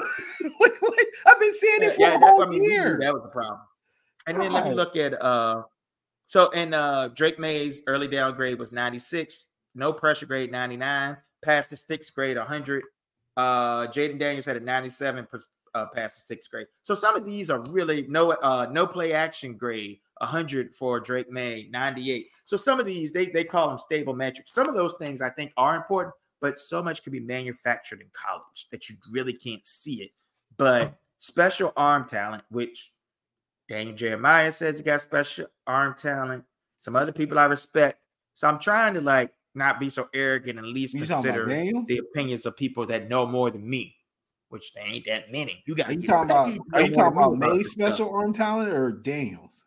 like, like, I've been saying it for yeah, a whole I mean, year. That was the problem. And God. Then let me look at uh so and uh Drake May's early down grade was ninety-six, no pressure grade ninety-nine, past the sixth grade one hundred. Uh Jaden Daniels had a ninety-seven uh, past the sixth grade. So some of these are really no uh no play action grade one hundred for Drake May, ninety-eight. So some of these they they call them stable metrics. Some of those things I think are important, but so much can be manufactured in college that you really can't see it. But special arm talent, which Daniel Jeremiah says he got special arm talent. Some other people I respect. So I'm trying to like not be so arrogant and at least you consider the opinions of people that know more than me, which they ain't that many. You got. Are you talking about? Are you talking about May's special stuff. arm talent or Daniels?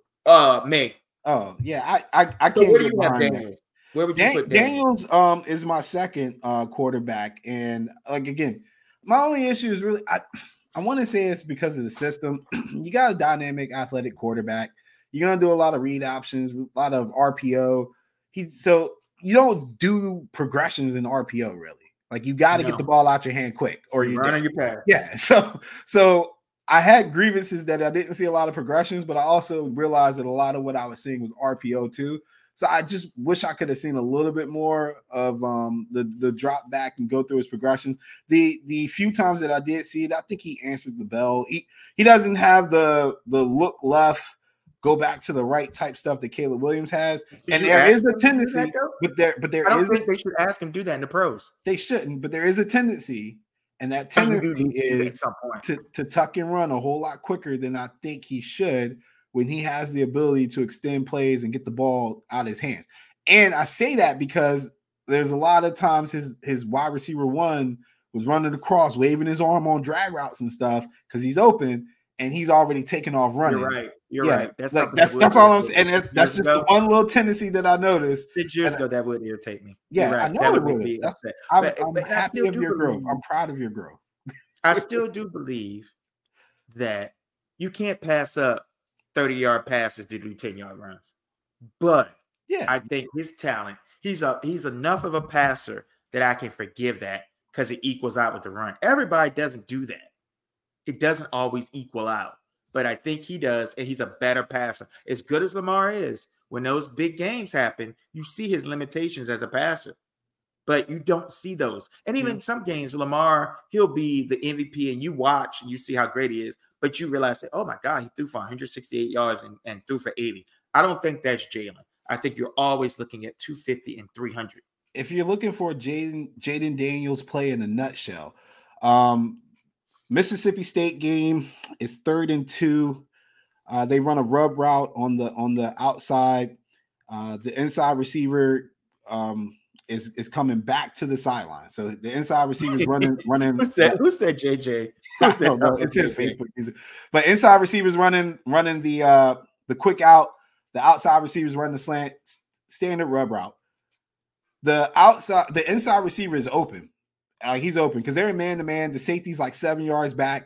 Uh, May. Oh yeah, I I, I so can't where get do you have Daniels. That. Where would you Dan- put Daniels? Daniels? Um, is my second uh quarterback, and like again, my only issue is really I. I want to say it's because of the system. You got a dynamic, athletic quarterback. You're gonna do a lot of read options, a lot of R P O. He's so you don't do progressions in R P O really. Like you got to no. get the ball out your hand quick, or you run on your pass. Yeah. So so I had grievances that I didn't see a lot of progressions, but I also realized that a lot of what I was seeing was R P O too. So I just wish I could have seen a little bit more of um, the the drop back and go through his progressions. The the few times that I did see it, I think he answered the bell. He he doesn't have the the look left, go back to the right type stuff that Caleb Williams has. Did and there is a tendency, but there but there I don't is think a, they should ask him to do that in the pros. They shouldn't, but there is a tendency, and that tendency is to, to tuck and run a whole lot quicker than I think he should. When he has the ability to extend plays and get the ball out of his hands. And I say that because there's a lot of times his, his wide receiver one was running across, waving his arm on drag routes and stuff because he's open and he's already taken off running. You're right. You're yeah, right. That's like, that's, that's all I'm saying. And that's, that's just the one little tendency that I noticed. Six years ago, that would irritate me. Yeah, right. I know that it would would. be that's, upset. I'm, but, I'm but happy of your growth. I'm proud of your growth. I still do believe that you can't pass up thirty-yard passes to do ten-yard runs. But yeah, I think his talent, he's a he's enough of a passer that I can forgive that because it equals out with the run. Everybody doesn't do that. It doesn't always equal out. But I think he does, and he's a better passer. As good as Lamar is, when those big games happen, you see his limitations as a passer. But you don't see those. And even in some games with Lamar, he'll be the M V P, and you watch and you see how great he is. But you realize that, oh, my God, he threw for one hundred sixty-eight yards and, and threw for eighty. I don't think that's Jalen. I think you're always looking at two fifty and three hundred. If you're looking for Jaden Jaden Daniels play in a nutshell, um, Mississippi State game is third and two. Uh, they run a rub route on the on the outside. Uh, the inside receiver um, is is coming back to the sideline. So the inside receiver is running running. who said who said J J? I don't know. It's his Facebook user. But inside receivers running running the uh, the quick out. The outside receivers running the slant standard rub route. The outside the inside receiver is open. Uh, he's open because they're man to man. The safety's like seven yards back.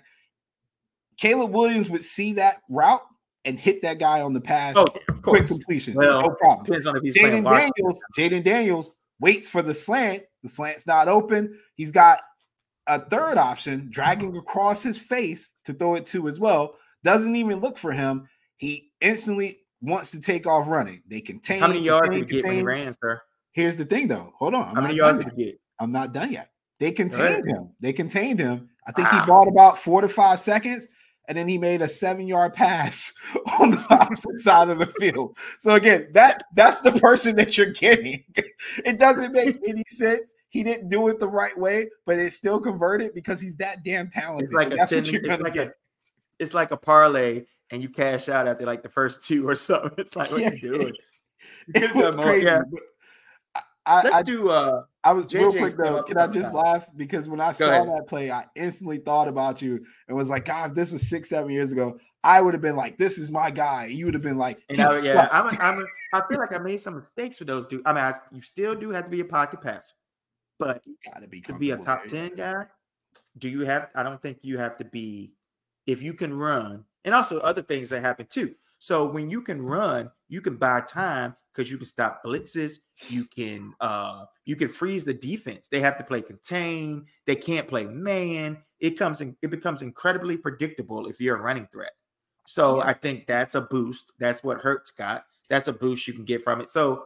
Caleb Williams would see that route and hit that guy on the pass. Oh, of course. Quick completion. Well, no problem. Depends on if he's Jaden Daniels. Jaden Daniels waits for the slant. The slant's not open. He's got a third option dragging across his face to throw it to as well. Doesn't even look for him. He instantly wants to take off running. They contain. How many yards did he get when he ran, sir? Here's the thing, though. Hold on. I'm How many yards did he get? I'm not done yet. They contained him. They contained him. I think wow. he bought about four to five seconds, and then he made a seven-yard pass on the opposite side of the field. So again, that that's the person that you're getting. It doesn't make any sense. He didn't do it the right way, but it's still converted because he's that damn talented. It's like a that's ten, what you're gonna like get. A, it's like a parlay, and you cash out after like the first two or something. It's like, what yeah. you doing? You it was crazy. Yeah. I, Let's I, do uh I was J real J's quick came though. up a Can I couple just times. laugh because when I Go saw ahead. that play, I instantly thought about you and was like, God, if this was six, seven years ago, I would have been like, this is my guy. You would have been like, And I, he's yeah, sucked. I'm, a, I'm, a, I feel like I made some mistakes for those dudes. I mean, I, you still do have to be a pocket passer, but You gotta be to be a comfortable top there. ten guy, do you have? I don't think you have to be. If you can run, and also other things that happen too. So when you can run, you can buy time because you can stop blitzes. You can uh you can freeze the defense. They have to play contain. They can't play man. It comes in, it becomes incredibly predictable if you're a running threat. So Yeah. I think that's a boost. That's what Hurts got. That's a boost you can get from it. So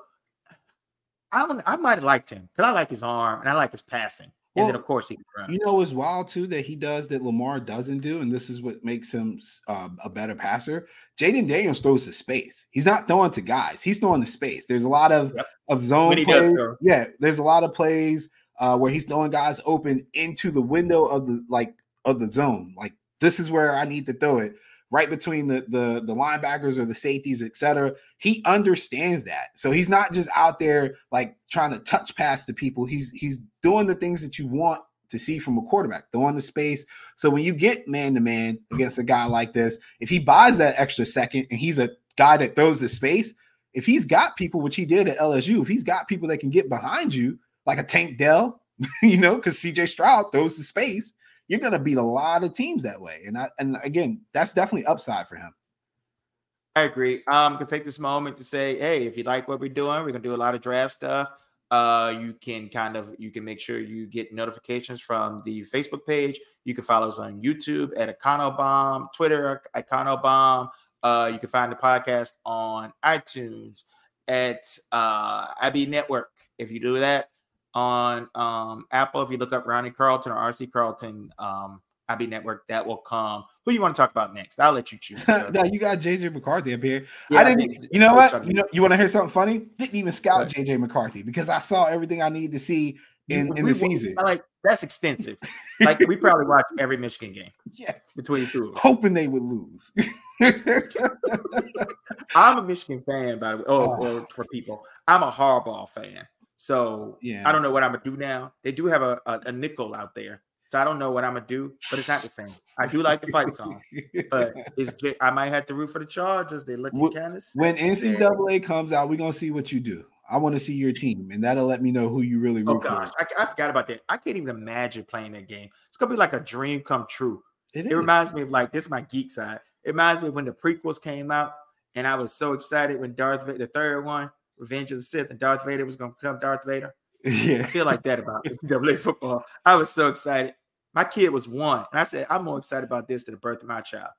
I don't. I might have liked him because I like his arm and I like his passing. And Well, then of course he can run. you know, it's wild too that he does that Lamar doesn't do, and this is what makes him uh, a better passer. Jaden Daniels throws to space. He's not throwing to guys. He's throwing to space. There's a lot of Yep. of zone When he plays. does throw. Yeah, there's a lot of plays uh, where he's throwing guys open into the window of the like of the zone. Like this is where I need to throw it, right between the the the linebackers or the safeties, et cetera. He understands that, so he's not just out there like trying to touch pass to people. He's he's doing the things that you want to see from a quarterback, throwing the space. So when you get man to man against a guy like this, if he buys that extra second and he's a guy that throws the space, if he's got people, which he did at L S U, if he's got people that can get behind you, like a Tank Dell, you know, because C J Stroud throws the space, you're going to beat a lot of teams that way. And I, and again, that's definitely upside for him. I agree. I'm um, gonna take this moment to say, hey, if you like what we're doing, we're gonna do a lot of draft stuff. Uh, you can kind of you can make sure you get notifications from the Facebook page. You can follow us on YouTube at Econobomb, Twitter Econobomb. Uh, you can find the podcast on iTunes at uh, I B Network. If you do that on um, Apple, if you look up Ronnie Carlton or R C Carlton, um, I B Network, that will come. Who you want to talk about next? I'll let you choose. No, you got J J McCarthy up here. Yeah, I didn't. they, you know they what? You know. You want to hear something funny? Didn't even scout right. J J McCarthy because I saw everything I needed to see in, You, in we, the season. Like that's extensive. Like we probably watch every Michigan game. Yes. Between the two, hoping they would lose. I'm a Michigan fan, by the way. Oh, oh, or for people, I'm a Harbaugh fan. So yeah, I don't know what I'm gonna do now. They do have a, a, a nickel out there. So I don't know what I'm gonna do, but it's not the same. I do like the fight song, but it's I might have to root for the Chargers. They're looking kind of when N C double A comes out, we're gonna see what you do. I want to see your team, and that'll let me know who you really root oh gosh, for. I, I forgot about that. I can't even imagine playing that game. It's gonna be like a dream come true. It, it reminds me of like this is my geek side. It reminds me of when the prequels came out, and I was so excited when Darth Vader, the third one, Revenge of the Sith, and Darth Vader was gonna become Darth Vader. Yeah, I feel like that about N C double A football. I was so excited. My kid was one, and I said, I'm more excited about this than the birth of my child.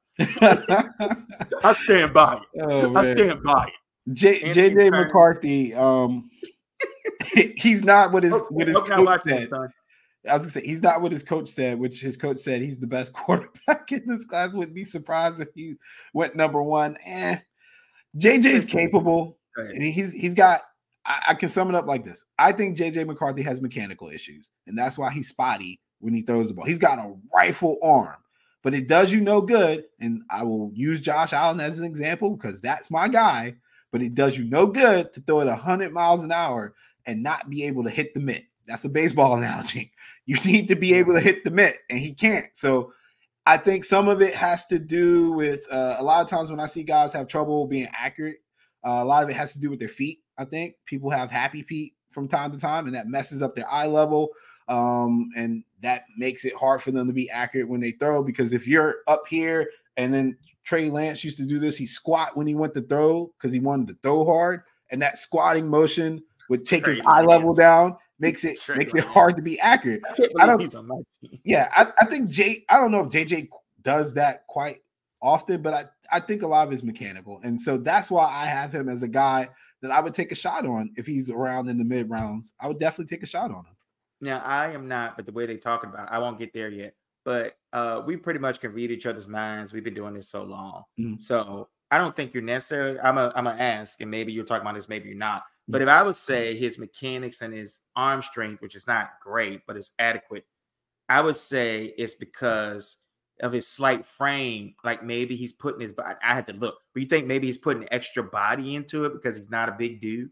I stand by it. Oh, I stand by it. J J J McCarthy, um, he's not what his hope, what his hope coach said. This, I was gonna say he's not what his coach said, which his coach said he's the best quarterback in this class. Wouldn't be surprised if he went number one. Eh, J J's capable. And he's he's got. I, I can sum it up like this. I think J J McCarthy has mechanical issues, and that's why he's spotty when he throws the ball. He's got a rifle arm, but it does you no good. And I will use Josh Allen as an example because that's my guy. But it does you no good to throw it one hundred miles an hour and not be able to hit the mitt. That's a baseball analogy. You need to be able to hit the mitt, and he can't. So I think some of it has to do with uh, a lot of times when I see guys have trouble being accurate, uh, a lot of it has to do with their feet. I think people have happy feet from time to time, and that messes up their eye level. Um, and that makes it hard for them to be accurate when they throw, because if you're up here and then Trey Lance used to do this, he squat when he went to throw because he wanted to throw hard, and that squatting motion would take Trey his Lance. eye level down, makes it Trey makes Lance. it hard to be accurate. I, I don't he's on my team. Yeah, I, I think Jay, I don't know if J J does that quite often, but I, I think a lot of it is mechanical. And so that's why I have him as a guy that I would take a shot on if he's around in the mid rounds. I would definitely take a shot on him. Now, I am not, but the way they talking about it, I won't get there yet. But uh, we pretty much can read each other's minds. We've been doing this so long. Mm-hmm. So I don't think you're necessarily, I'm a, I'm going to ask, and maybe you're talking about this, maybe you're not. Mm-hmm. But if I would say his mechanics and his arm strength, which is not great, but it's adequate, I would say it's because of his slight frame. Like maybe he's putting his body, I had to look. But you think maybe he's putting extra body into it because he's not a big dude?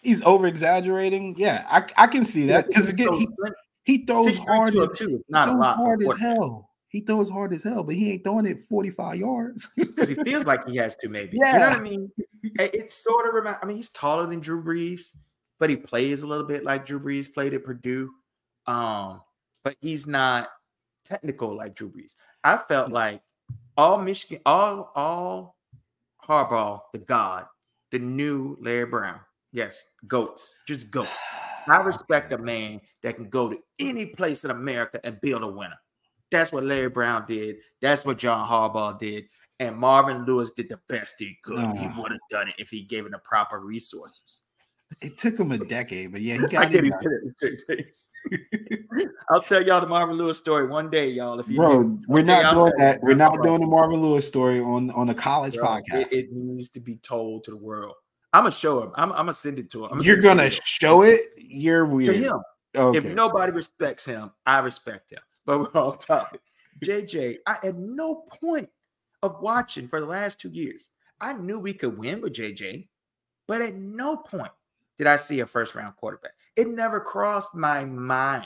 he's over exaggerating. Yeah, I, I can see that because again he, he throws hard as, is not he a lot hard as hell. He throws hard as hell, but he ain't throwing it forty-five yards because he feels like he has to. Maybe yeah. You know what I mean? It's sort of remind. I mean, he's taller than Drew Brees, but he plays a little bit like Drew Brees played at Purdue. Um, but he's not technical like Drew Brees. I felt like all Michigan, all all Harbaugh, the God, the new Larry Brown. Yes, goats, just goats. I respect a man that can go to any place in America and build a winner. That's what Larry Brown did. That's what John Harbaugh did. And Marvin Lewis did the best he could. Nah. He would have done it if he gave him the proper resources. It took him a decade, but yeah, he got it. I'll tell y'all the Marvin Lewis story one day, y'all. If you bro, do, we're not I'll doing that. We're not doing the Marvin Lewis story on, on a college bro, podcast. It, it needs to be told to the world. I'm gonna show him. I'm, I'm gonna send it to him. You're gonna it show it. You're weird to him. Okay. If nobody respects him, I respect him. But we're off topic. J J, I at no point of watching for the last two years, I knew we could win with J J, but at no point did I see a first round quarterback. It never crossed my mind.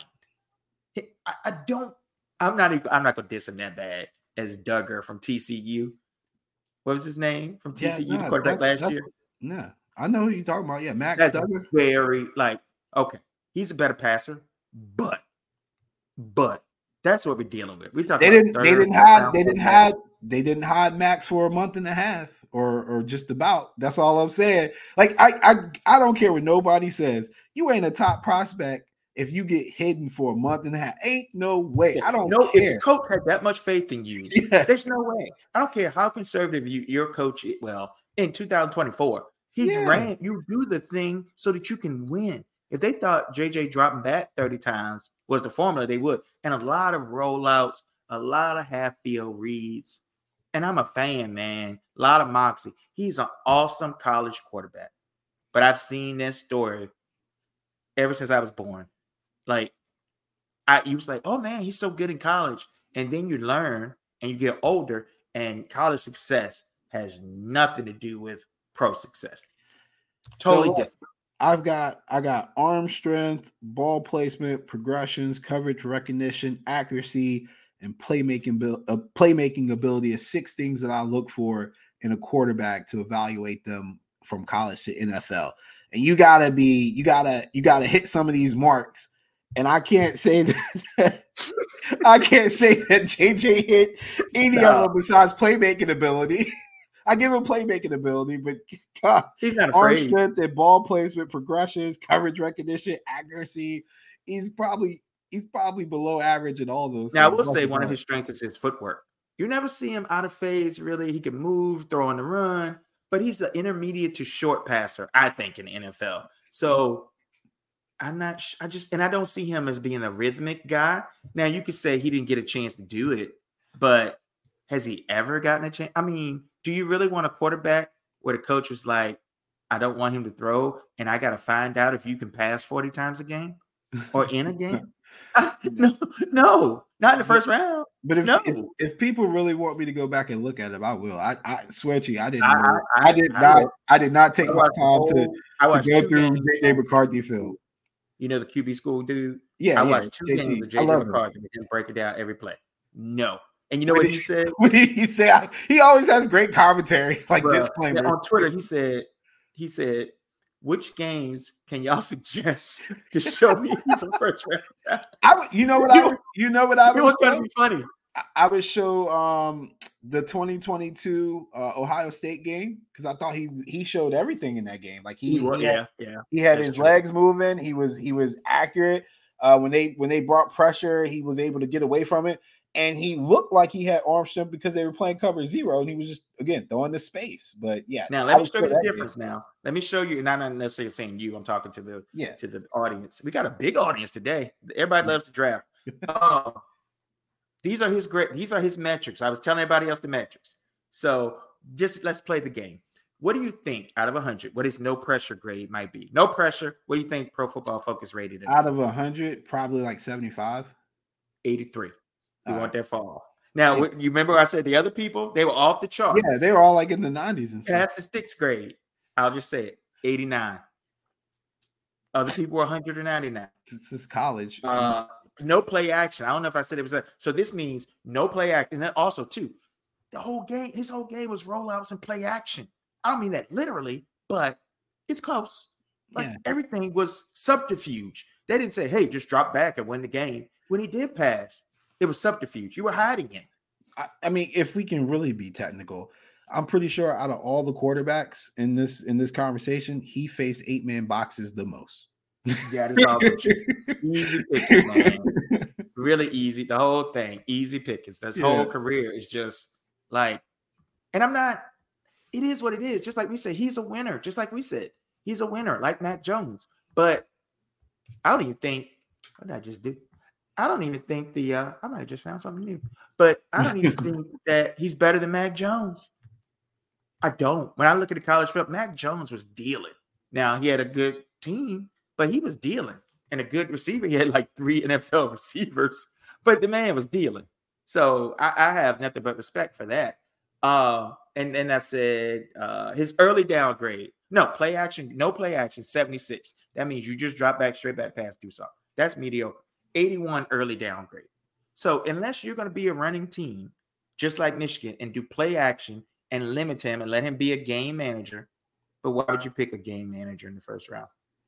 I, I don't. I'm not. Even, I'm not gonna diss him that bad as Duggar from T C U. What was his name from T C U? Yeah, no, the quarterback that, last year. No, I know who you're talking about. Yeah, Max that's Duggar. Very like okay, he's a better passer, but but. That's what we're dealing with. We talk. They didn't. They didn't hide. They didn't hide. They didn't hide Max for a month and a half, or or just about. That's all I'm saying. Like I, I, I don't care what nobody says. You ain't a top prospect if you get hidden for a month and a half. Ain't no way. I don't know. If the coach had that much faith in you, yeah. There's no way. I don't care how conservative you your coach. Well, in two thousand twenty-four, he yeah. ran. You do the thing so that you can win. If they thought J J dropping back thirty times was the formula, they would. And a lot of rollouts, a lot of half-field reads. And I'm a fan, man. A lot of moxie. He's an awesome college quarterback. But I've seen this story ever since I was born. Like, I you was like, oh, man, he's so good in college. And then you learn and you get older, and college success has nothing to do with pro success. Totally so, different. I've got I got arm strength, ball placement, progressions, coverage recognition, accuracy, and playmaking uh, playmaking ability is six things that I look for in a quarterback to evaluate them from college to N F L. And you gotta be you gotta you gotta hit some of these marks. And I can't say that I can't say that J J hit any no. of them besides playmaking ability. I give him playmaking ability, but God, he's not afraid. Arm strength and ball placement, progressions, coverage recognition, accuracy. He's probably he's probably below average in all those. Now, things. I will say one of his strengths is his footwork. You never see him out of phase, really. He can move, throw on the run, but he's an intermediate to short passer, I think, in the N F L. So I'm not, I just, and I don't see him as being a rhythmic guy. Now, you could say he didn't get a chance to do it, but has he ever gotten a chance? I mean, do you really want a quarterback where the coach was like, I don't want him to throw, and I got to find out if you can pass forty times a game or in a game? no, no, not in the first round. But if, no. if if people really want me to go back and look at him, I will. I, I swear to you, I didn't. I, I, I did I, not. I, I did not take my time whole, to, to go through J J McCarthy film. You know the Q B school dude. Yeah, I yeah, watched two J T. games of J J McCarthy and him break it down every play. No. And you know what, what he, he said? What did he say? I, he always has great commentary, like Bruh, disclaimer. On Twitter, he said, he said, which games can y'all suggest to show me he's a first round? I would, you know what I would, you know what I would. It was going to be funny. I, I would show um, the twenty twenty-two uh, Ohio State game because I thought he he showed everything in that game. Like he, he, he yeah, had, yeah, he had That's his true. legs moving. He was he was accurate. Uh, when they when they brought pressure, he was able to get away from it. And he looked like he had arm strength because they were playing cover zero, and he was just again throwing the space. But yeah, now let me show you the difference. Game. Now let me show you, and I'm not necessarily saying you. I'm talking to the yeah to the audience. We got a big audience today. Everybody loves to draft. uh, these are his great. These are his metrics. I was telling everybody else the metrics. So just let's play the game. What do you think out of one hundred? What his no pressure grade might be? No pressure. What do you think Pro Football Focus rated it? Out of one hundred, probably like seventy-five, eighty-three. You all want right. that fall. Now, yeah. you remember I said the other people, they were off the charts. Yeah, they were all like in the nineties and stuff. That's the sixth grade. I'll just say it, eighty-nine. Other people were one ninety-nine. This is college. Uh, no play action. I don't know if I said it was that. So this means no play action. And then also, too, the whole game, his whole game was rollouts and play action. I don't mean that literally, but it's close. Like yeah. Everything was subterfuge. They didn't say, hey, just drop back and win the game. When he did pass, it was subterfuge. You were hiding him. I, I mean, if we can really be technical, I'm pretty sure out of all the quarterbacks in this in this conversation, he faced eight man boxes the most. Yeah, that's all easy pickings, man. Really easy. The whole thing, easy pickings. This yeah. whole career is just like, and I'm not. It is what it is. Just like we said, he's a winner. Just like we said, he's a winner, like Mac Jones. But I don't even think. What did I just do? I don't even think the. Uh, I might have just found something new. But I don't even think that he's better than Mac Jones. I don't. When I look at the college film, Mac Jones was dealing. Now, he had a good team, but he was dealing. And a good receiver. He had like three N F L receivers, but the man was dealing. So I, I have nothing but respect for that. Uh, and then I said uh, his early downgrade. No, play action, no play action, seventy-six. That means you just drop back, straight back pass, do something. That's mediocre. eighty-one early downgrade. So unless you're going to be a running team, just like Michigan, and do play action, and limit him and let him be a game manager. But why would you pick a game manager in the first round?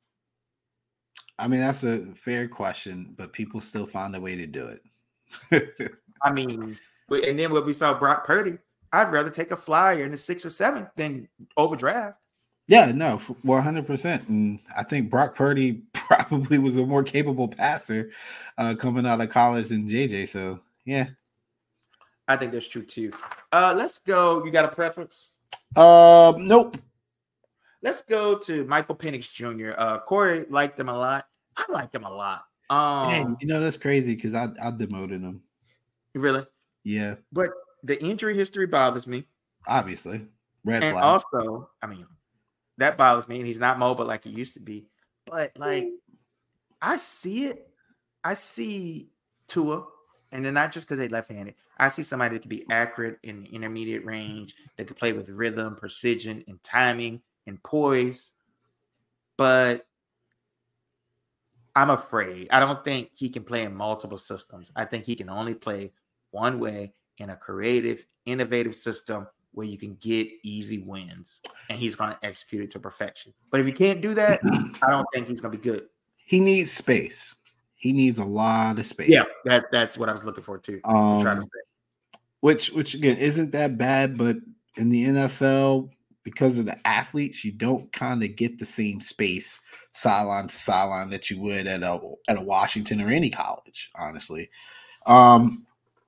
I mean, that's a fair question, but people still find a way to do it. I mean, and then what we saw Brock Purdy, I'd rather take a flyer in the sixth or seventh than overdraft. Yeah, no, one hundred percent. And I think Brock Purdy probably was a more capable passer uh, coming out of college than J J. So, yeah. I think that's true too. Uh, let's go. You got a preference? Uh, nope. Let's go to Michael Penix Junior Uh, Corey liked him a lot. I like him a lot. Um, Man, you know, that's crazy because I, I demoted him. Really? Yeah. But the injury history bothers me. Obviously. Red and flag. Also, I mean, that bothers me. And he's not mobile like he used to be. But, like, I see it. I see Tua. And then not just because they left-handed. I see somebody that could be accurate in the intermediate range, that could play with rhythm, precision, and timing, and poise. But I'm afraid. I don't think he can play in multiple systems. I think he can only play one way in a creative, innovative system where you can get easy wins. And he's going to execute it to perfection. But if he can't do that, I don't think he's going to be good. He needs space. He needs a lot of space. Yeah, that, that's what I was looking for too. Um, to try to say. Which, which again, isn't that bad, but in the N F L, because of the athletes, you don't kind of get the same space sideline to sideline that you would at a at a Washington or any college, honestly. Um,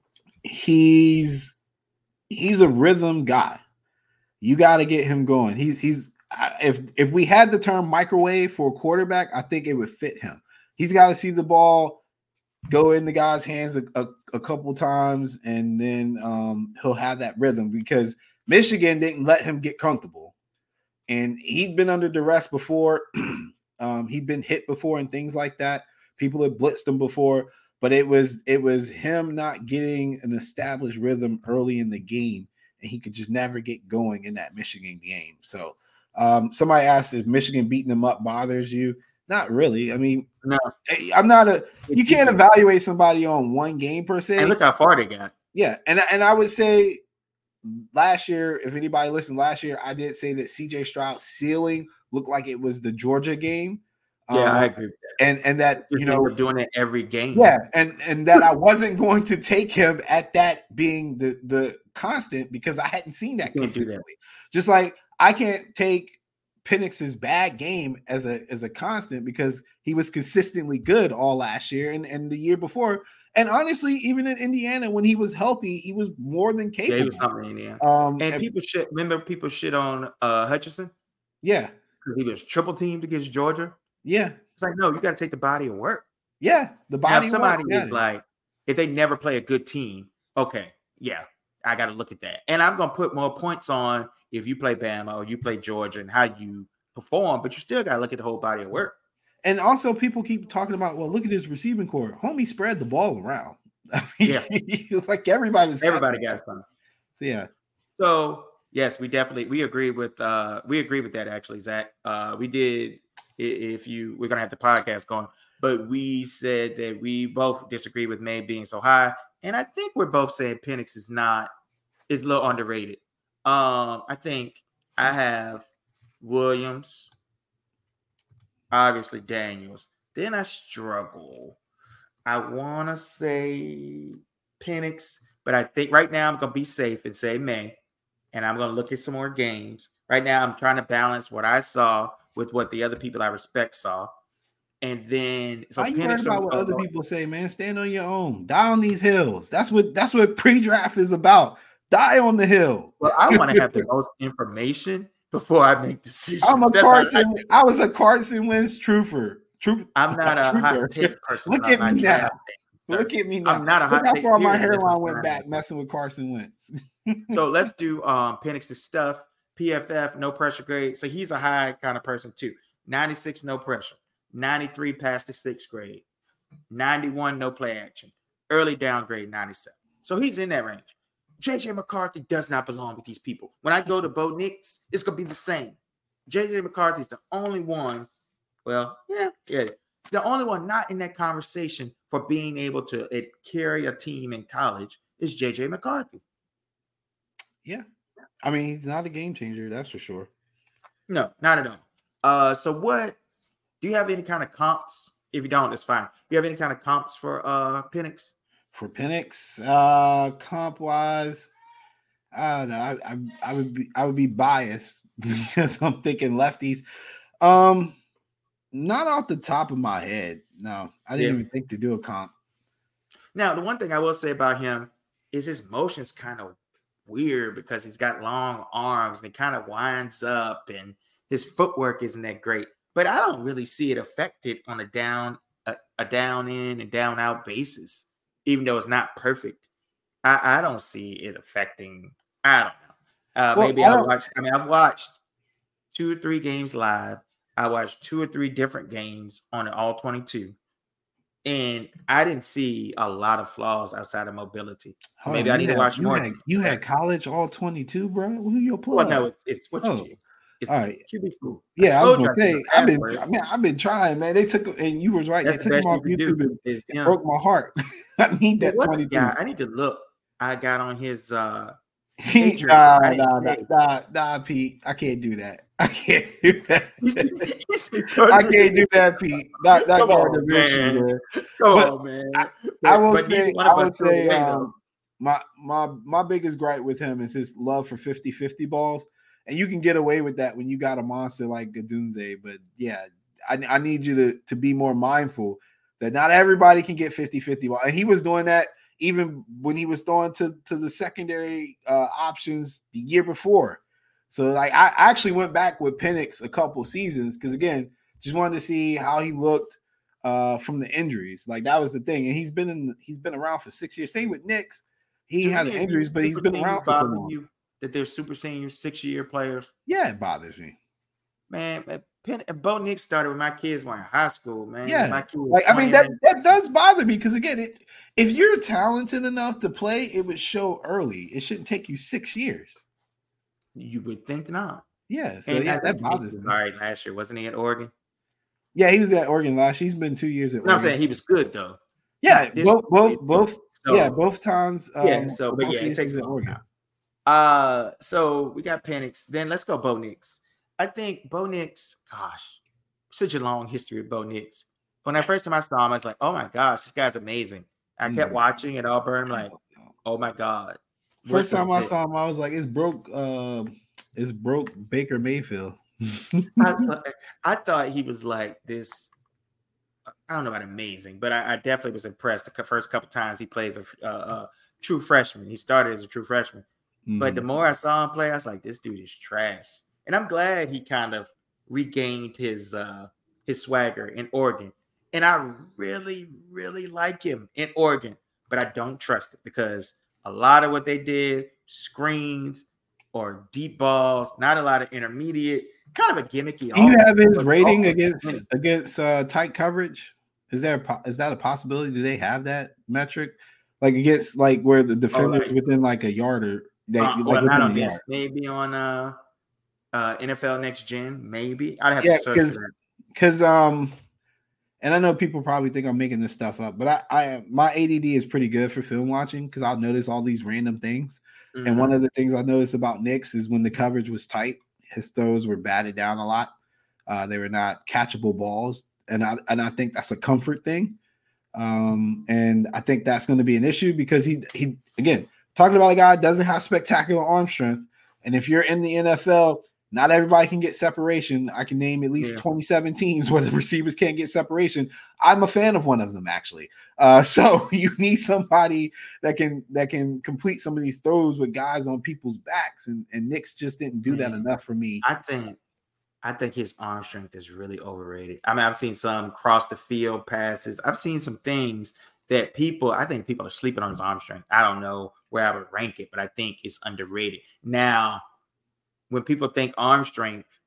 he's he's a rhythm guy. You got to get him going. He's he's if if we had the term microwave for a quarterback, I think it would fit him. He's got to see the ball go in the guy's hands a, a, a couple times, and then um, he'll have that rhythm because Michigan didn't let him get comfortable. And he'd been under duress before. um, he'd been hit before and things like that. People had blitzed him before, but it was it was him not getting an established rhythm early in the game, and he could just never get going in that Michigan game. So um, somebody asked if Michigan beating them up bothers you. Not really. I mean, no, I'm not a. You can't evaluate somebody on one game per se. And look how far they got. Yeah, and and I would say last year, if anybody listened last year, I did say that C J Stroud's ceiling looked like it was the Georgia game. Yeah, um, I agree with that. And and that you know we're doing it every game. Yeah, and and that I wasn't going to take him at that being the the constant because I hadn't seen that consistently. That. Just like I can't take Penix's bad game as a as a constant because he was consistently good all last year and, and the year before. And honestly, even in Indiana, when he was healthy, he was more than capable. Yeah, he was something in Indiana. Um, and, and people shit. Remember, people shit on uh, Hutchinson. Yeah, he was triple teamed against Georgia. Yeah, it's like no, you got to take the body of work. Yeah, the body. Now, if somebody work, is like, if they never play a good team, okay, yeah, I got to look at that. And I'm gonna put more points on if you play Bama or you play Georgia and how you perform, but you still got to look at the whole body of work. And also, people keep talking about, well, look at his receiving core. Homie spread the ball around. I mean, yeah, it's like everybody's everybody got something. So yeah. So yes, we definitely we agree with uh we agree with that actually, Zach. Uh, we did if you we're gonna have the podcast going. But we said that we both disagree with May being so high, and I think we're both saying Penix is not is a little underrated. Um, I think I have Williams, obviously Daniels. Then I struggle. I want to say Penix, but I think right now I'm going to be safe and say May, and I'm going to look at some more games. Right now I'm trying to balance what I saw with what the other people I respect saw. And then so How you worried about what other people say, man? Stand on your own. Die on these hills. That's what that's what pre-draft is about. Die on the hill. Well, I want to have the most information before I make decisions. I'm a That's Carson. I, I was a Carson Wentz truther. Truth. I'm not a truther. hot take person. Look at me now. Thing, Look at me now. I'm not a hot Look take. How far my hairline went back messing with Carson Wentz. So let's do um Penix's stuff. P F F, no pressure grade. So he's a high kind of person too. ninety-six, no pressure. ninety-three past the sixth grade. ninety-one, no play action. Early downgrade, ninety-seven. So he's in that range. J J McCarthy does not belong with these people. When I go to Bo Nix, it's going to be the same. J J McCarthy is the only one, well, yeah, yeah, the only one not in that conversation for being able to uh, carry a team in college is J J McCarthy. Yeah. I mean, he's not a game changer, that's for sure. No, not at all. Uh, so what, do you have any kind of comps? If you don't, it's fine. Do you have any kind of comps for uh, Penix? For Penix, uh, comp wise, I don't know. I, I I would be I would be biased because I'm thinking lefties. Um, not off the top of my head. No, I didn't yeah. even think to do a comp. Now, the one thing I will say about him is his motion's kind of weird because he's got long arms and he kind of winds up, and his footwork isn't that great. But I don't really see it affected on a down a, a down in and down out basis. Even though it's not perfect, I, I don't see it affecting. I don't know. Uh, well, maybe I, I watched. I mean, I've watched two or three games live. I watched two or three different games on an all twenty-two, and I didn't see a lot of flaws outside of mobility. So maybe oh, I need had, to watch you more. Had, you had college all twenty-two, bro. Who your plug? Well, no, it's, it's what oh. you do. It's all right. Q B school. Yeah, I, I was gonna say I've been. I mean, I've been trying, man. They took and you was right. That's they the took best him off YouTube and is, it broke my heart. I need that twenty-two. Yeah, I need to look. I got on his. uh He, nah, nah, nah, nah, nah, Pete. I can't do that. I can't do that. I can't do that, Pete. Not, not Come on, division, man. man. Come but on, man. I, But, I will but say, one I of would us say, will um, my my my biggest gripe with him is his love for fifty-fifty balls. And you can get away with that when you got a monster like Gadunze. But yeah, I, I need you to, to be more mindful that not everybody can get fifty-fifty ball. And he was doing that even when he was throwing to, to the secondary uh, options the year before. So like I actually went back with Penix a couple seasons because again, just wanted to see how he looked uh, from the injuries. Like that was the thing. And he's been in he's been around for six years. Same with Knicks. He Do had you- the injuries, but he's been around for so long. you that they're super senior six-year players. Yeah, it bothers me. Man, man, Penn, Bo Nix started when my kids were in high school, man. Yeah, my kids like I mean that that does bother me because again, it, if you're talented enough to play, it would show early. It shouldn't take you six years. You would think not. Yeah, so and yeah, I that bothers me. me. All right, last year wasn't he at Oregon? Yeah, he was at Oregon last. He's been two years at. No, Oregon. I'm saying he was good though. Yeah, both, both, both. So, yeah, both times. Um, yeah, so but yeah, it takes at Oregon. Now. Uh, so we got Penix. Then let's go Bo Nix. I think Bo Nix, gosh, such a long history of Bo Nix. When the first time I saw him, I was like, oh my gosh, this guy's amazing. I kept mm-hmm. watching at Auburn, like, oh my God. First time I saw him, I was like, it's broke, uh, it's broke Baker Mayfield. I, was, I thought he was like this. I don't know about amazing, but I, I definitely was impressed the first couple times he plays a, uh, a true freshman. He started as a true freshman. Mm-hmm. But the more I saw him play, I was like, this dude is trash. And I'm glad he kind of regained his uh, his swagger in Oregon. And I really, really like him in Oregon. But I don't trust it because a lot of what they did, screens or deep balls, not a lot of intermediate, kind of a gimmicky. Do you have his rating against against uh, tight coverage? Is there a, is that a possibility? Do they have that metric? Like against like where the defender is oh, like, within like a yard or they, uh, like well, not on this, maybe on uh, uh N F L Next Gen, maybe. I'd have yeah, to search for that. because um, and I know people probably think I'm making this stuff up, but I, I my A D D is pretty good for film watching because I'll notice all these random things. Mm-hmm. And one of the things I noticed about Knicks is when the coverage was tight, his throws were batted down a lot. Uh, they were not catchable balls, and I and I think that's a comfort thing. Um, and I think that's going to be an issue because he he again talking about a guy that doesn't have spectacular arm strength. And if you're in the N F L, not everybody can get separation. I can name at least yeah. twenty-seven teams where the receivers can't get separation. I'm a fan of one of them, actually. Uh, so you need somebody that can that can complete some of these throws with guys on people's backs, and, and Knicks just didn't do that enough for me. I think I think his arm strength is really overrated. I mean, I've seen some cross the field passes. I've seen some things that people, I think people are sleeping on his arm strength. I don't know where I would rank it, but I think it's underrated. Now, when people think arm strength,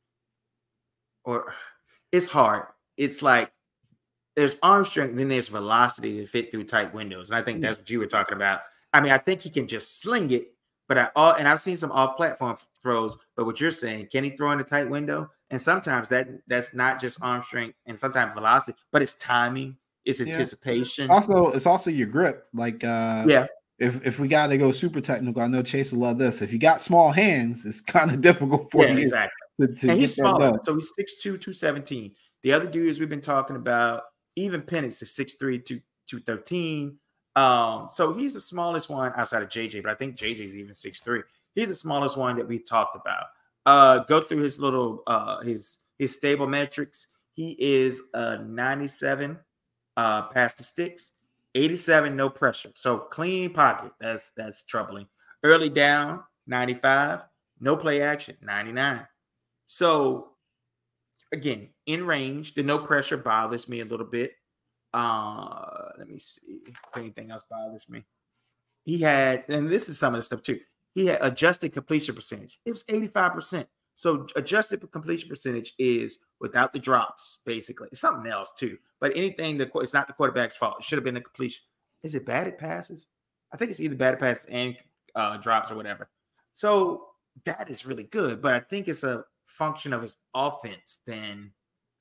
or it's hard. It's like there's arm strength, and then there's velocity to fit through tight windows. And I think that's what you were talking about. I mean, I think he can just sling it, but I all and I've seen some off-platform throws. But what you're saying, can he throw in a tight window? And sometimes that that's not just arm strength, and sometimes velocity, but it's timing, it's anticipation. Yeah. Also, it's also your grip. Like, uh, yeah. If if we got to go super technical, I know Chase will love this. If you got small hands, it's kind of difficult for yeah, you. Exactly. To, to and he's smaller, so he's six two, two seventeen. The other dudes we've been talking about, even Penix is six three, two thirteen. Um, so he's the smallest one outside of J J, but I think J J's even six three. He's the smallest one that we talked about. Uh, go through his little uh his his stable metrics. He is a ninety-seven uh past the sticks. eighty-seven, no pressure. So clean pocket. That's that's troubling. Early down, ninety-five. No play action, ninety-nine. So again, in range, the no pressure bothers me a little bit. Uh, let me see if anything else bothers me. He had, and this is some of the stuff too. He had adjusted completion percentage. It was eighty-five percent. So adjusted completion percentage is without the drops, basically. It's something else too. But anything that it's not the quarterback's fault. It should have been the completion. Is it batted passes? I think it's either batted passes and uh, drops or whatever. So that is really good. But I think it's a function of his offense than.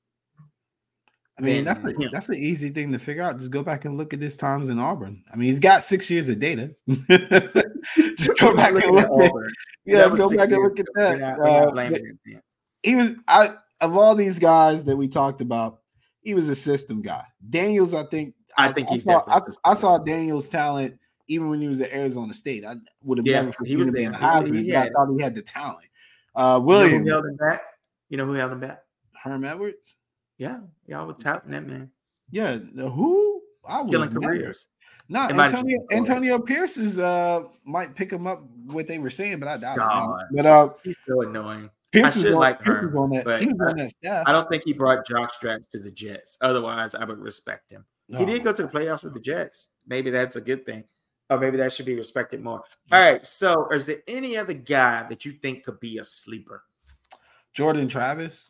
I mean, that's a, that's an easy thing to figure out. Just go back and look at his times in Auburn. I mean, he's got six years of data. Just go back and look at Auburn. Yeah, go back and look at that. We're not, we're not blaming him. Yeah. He was I of all these guys that we talked about, he was a system guy. Daniels, I think I, I think I he's saw, I, I saw Daniels' talent even when he was at Arizona State. I would have yeah, never he was being a Heisman, but I thought he had the talent. Uh Williams. You know who held him back? You know who held him back? Herm Edwards. Yeah, y'all were touting that man. Yeah, who? I was killing careers. No, Antonio, Antonio Pierce is uh might pick him up what they were saying, but I doubt God. it. But uh, he's so annoying. Pierce I should on, like Pierce her, on that, but he was on that staff. I don't think he brought jock straps to the Jets. Otherwise, I would respect him. No. He did go to the playoffs with the Jets. Maybe that's a good thing, or maybe that should be respected more. All right. So, is there any other guy that you think could be a sleeper? Jordan Travis.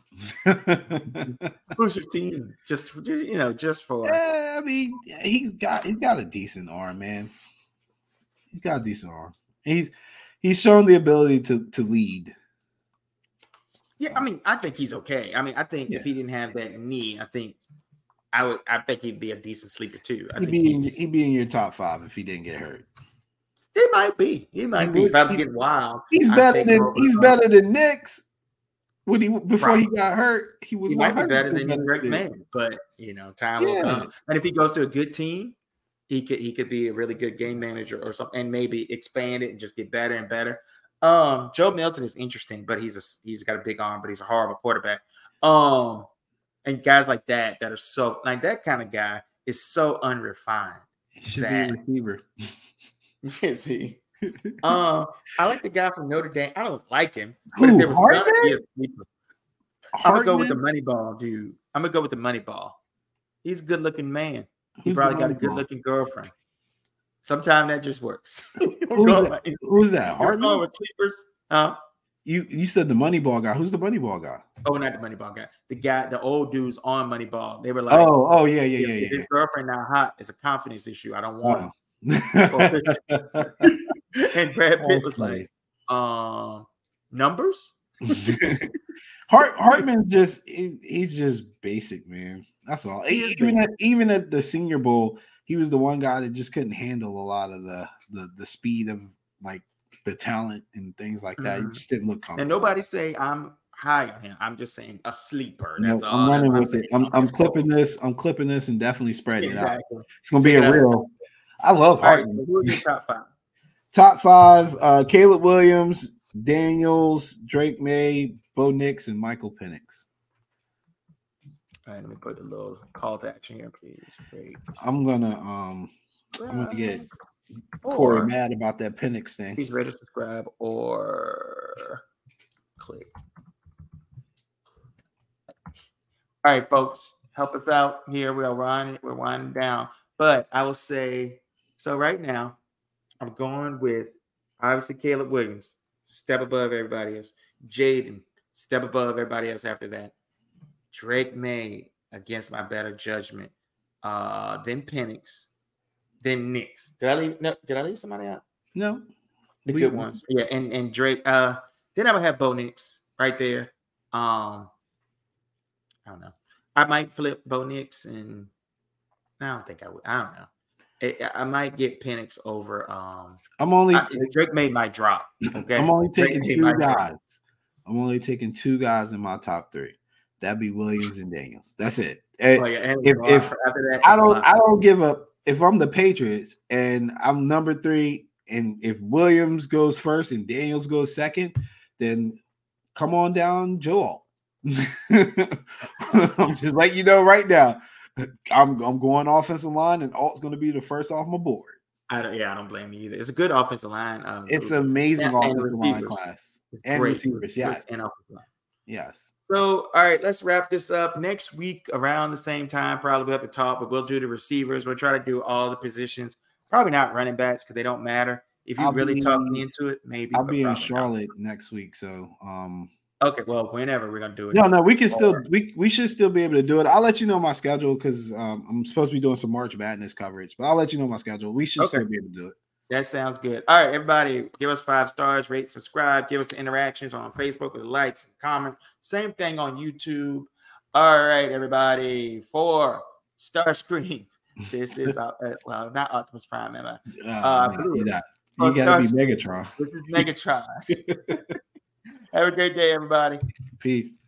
Who's your team? Just you know, just for. Yeah, I mean, he's got he's got a decent arm, man. He's got a decent arm. He's he's shown the ability to to lead. Yeah, I mean, I think he's okay. I mean, I think yeah. if he didn't have that knee, I think I would. I think he'd be a decent sleeper too. I he'd think be in, he'd be in your top five if he didn't get hurt. He might be. He might he be. Would, if I was he, getting wild, he's I'd better than he's time. better than Knicks. When he before right. he got hurt, he was he might be better than better Greg Mann, but you know, time yeah. will come. And if he goes to a good team, he could he could be a really good game manager or something, and maybe expand it and just get better and better. Um, Joe Milton is interesting, but he's a he's got a big arm, but he's a horrible quarterback. Um, and guys like that that are so like that kind of guy is so unrefined. He should that, be a receiver. Is he? um, I like the guy from Notre Dame. I don't like him, but Ooh, if there was gonna be a sleeper, I'm gonna go with the Moneyball dude. I'm gonna go with the Moneyball. He's a good looking man. He Who's probably got a good looking girlfriend. Sometimes that just works. Who's, that? Who's that? Hardman with sleepers? Huh? You you said the Moneyball guy. Who's the Moneyball guy? Oh, not the Moneyball guy. The guy, the old dudes on Moneyball. They were like, oh, oh yeah, yeah, yeah, yeah. His yeah. girlfriend not hot. It's a confidence issue. I don't want him. Oh. And Brad Pitt was like, um, numbers. Hart Hartman's just he, he's just basic, man. That's all. He Even is at even at the Senior Bowl, he was the one guy that just couldn't handle a lot of the the, the speed of like the talent and things like that. He Mhm. just didn't look And comfortable. nobody say I'm high on him. I'm just saying a sleeper. No, That's all. I'm running That's with what it. I'm, saying. I'm It's clipping cool. this. I'm clipping this and definitely spreading it out. Exactly. It's gonna Check be it a out. real. I love All right. Hartman. So who's your top five? Top five: uh, Caleb Williams, Daniels, Drake May, Bo Nix, and Michael Penix. All right. Let me put a little call to action here, please. Wait. I'm gonna um. I'm gonna get Corey Or mad about that Penix thing. please rate or subscribe or click. All right, folks, help us out here. We are winding, we're winding down. But I will say, so right now, I'm going with obviously Caleb Williams, step above everybody else. Jaden, step above everybody else after that. Drake May, against my better judgment. Uh, then Penix, then Nix. Did I leave? No, did I leave somebody out? No, The we- good ones. Yeah, and, and Drake. Uh, then I would have Bo Nix right there. Um, I don't know. I might flip Bo Nix, and I don't think I would. I don't know. I, I might get Penix over. Um, I'm only I, Drake May might drop. Okay, I'm only Drake taking May two might drop. guys. I'm only taking two guys in my top three. That'd be Williams and Daniels. That's it. Oh, yeah, and If, it's a if lot. After that, I it's a don't lot. I don't give up. If I'm the Patriots and I'm number three, and if Williams goes first and Daniels goes second, then come on down, Joel. I'm just like you know right now. I'm I'm going offensive line, and Alt's going to be the first off my board. I don't. Yeah, I don't blame you either. It's a good offensive line. Um, It's an amazing and- and offensive line receivers. class It's and great. receivers. Yes, and offensive line. yes. So, all right, let's wrap this up. Next week, around the same time, probably at the top, but we'll do the receivers. We'll try to do all the positions. Probably not running backs because they don't matter. If you I'll really be- talk me into it, maybe. I'll but be in probably not. Charlotte next week, so um. Okay, well, whenever we're gonna do it. No, no, we can still we we should still be able to do it. I'll let you know my schedule because um, I'm supposed to be doing some March Madness coverage, but I'll let you know my schedule. We should Okay. still be able to do it. That sounds good. All right, everybody, give us five stars, rate, subscribe, give us the interactions on Facebook with likes and comments. Same thing on YouTube. All right, everybody, for Starscream. This is uh, well, not Optimus Prime, am I? Uh, Uh, nah, Blue. you got For you got to be Starscream. Megatron. This is Megatron. Have a great day, everybody. Peace.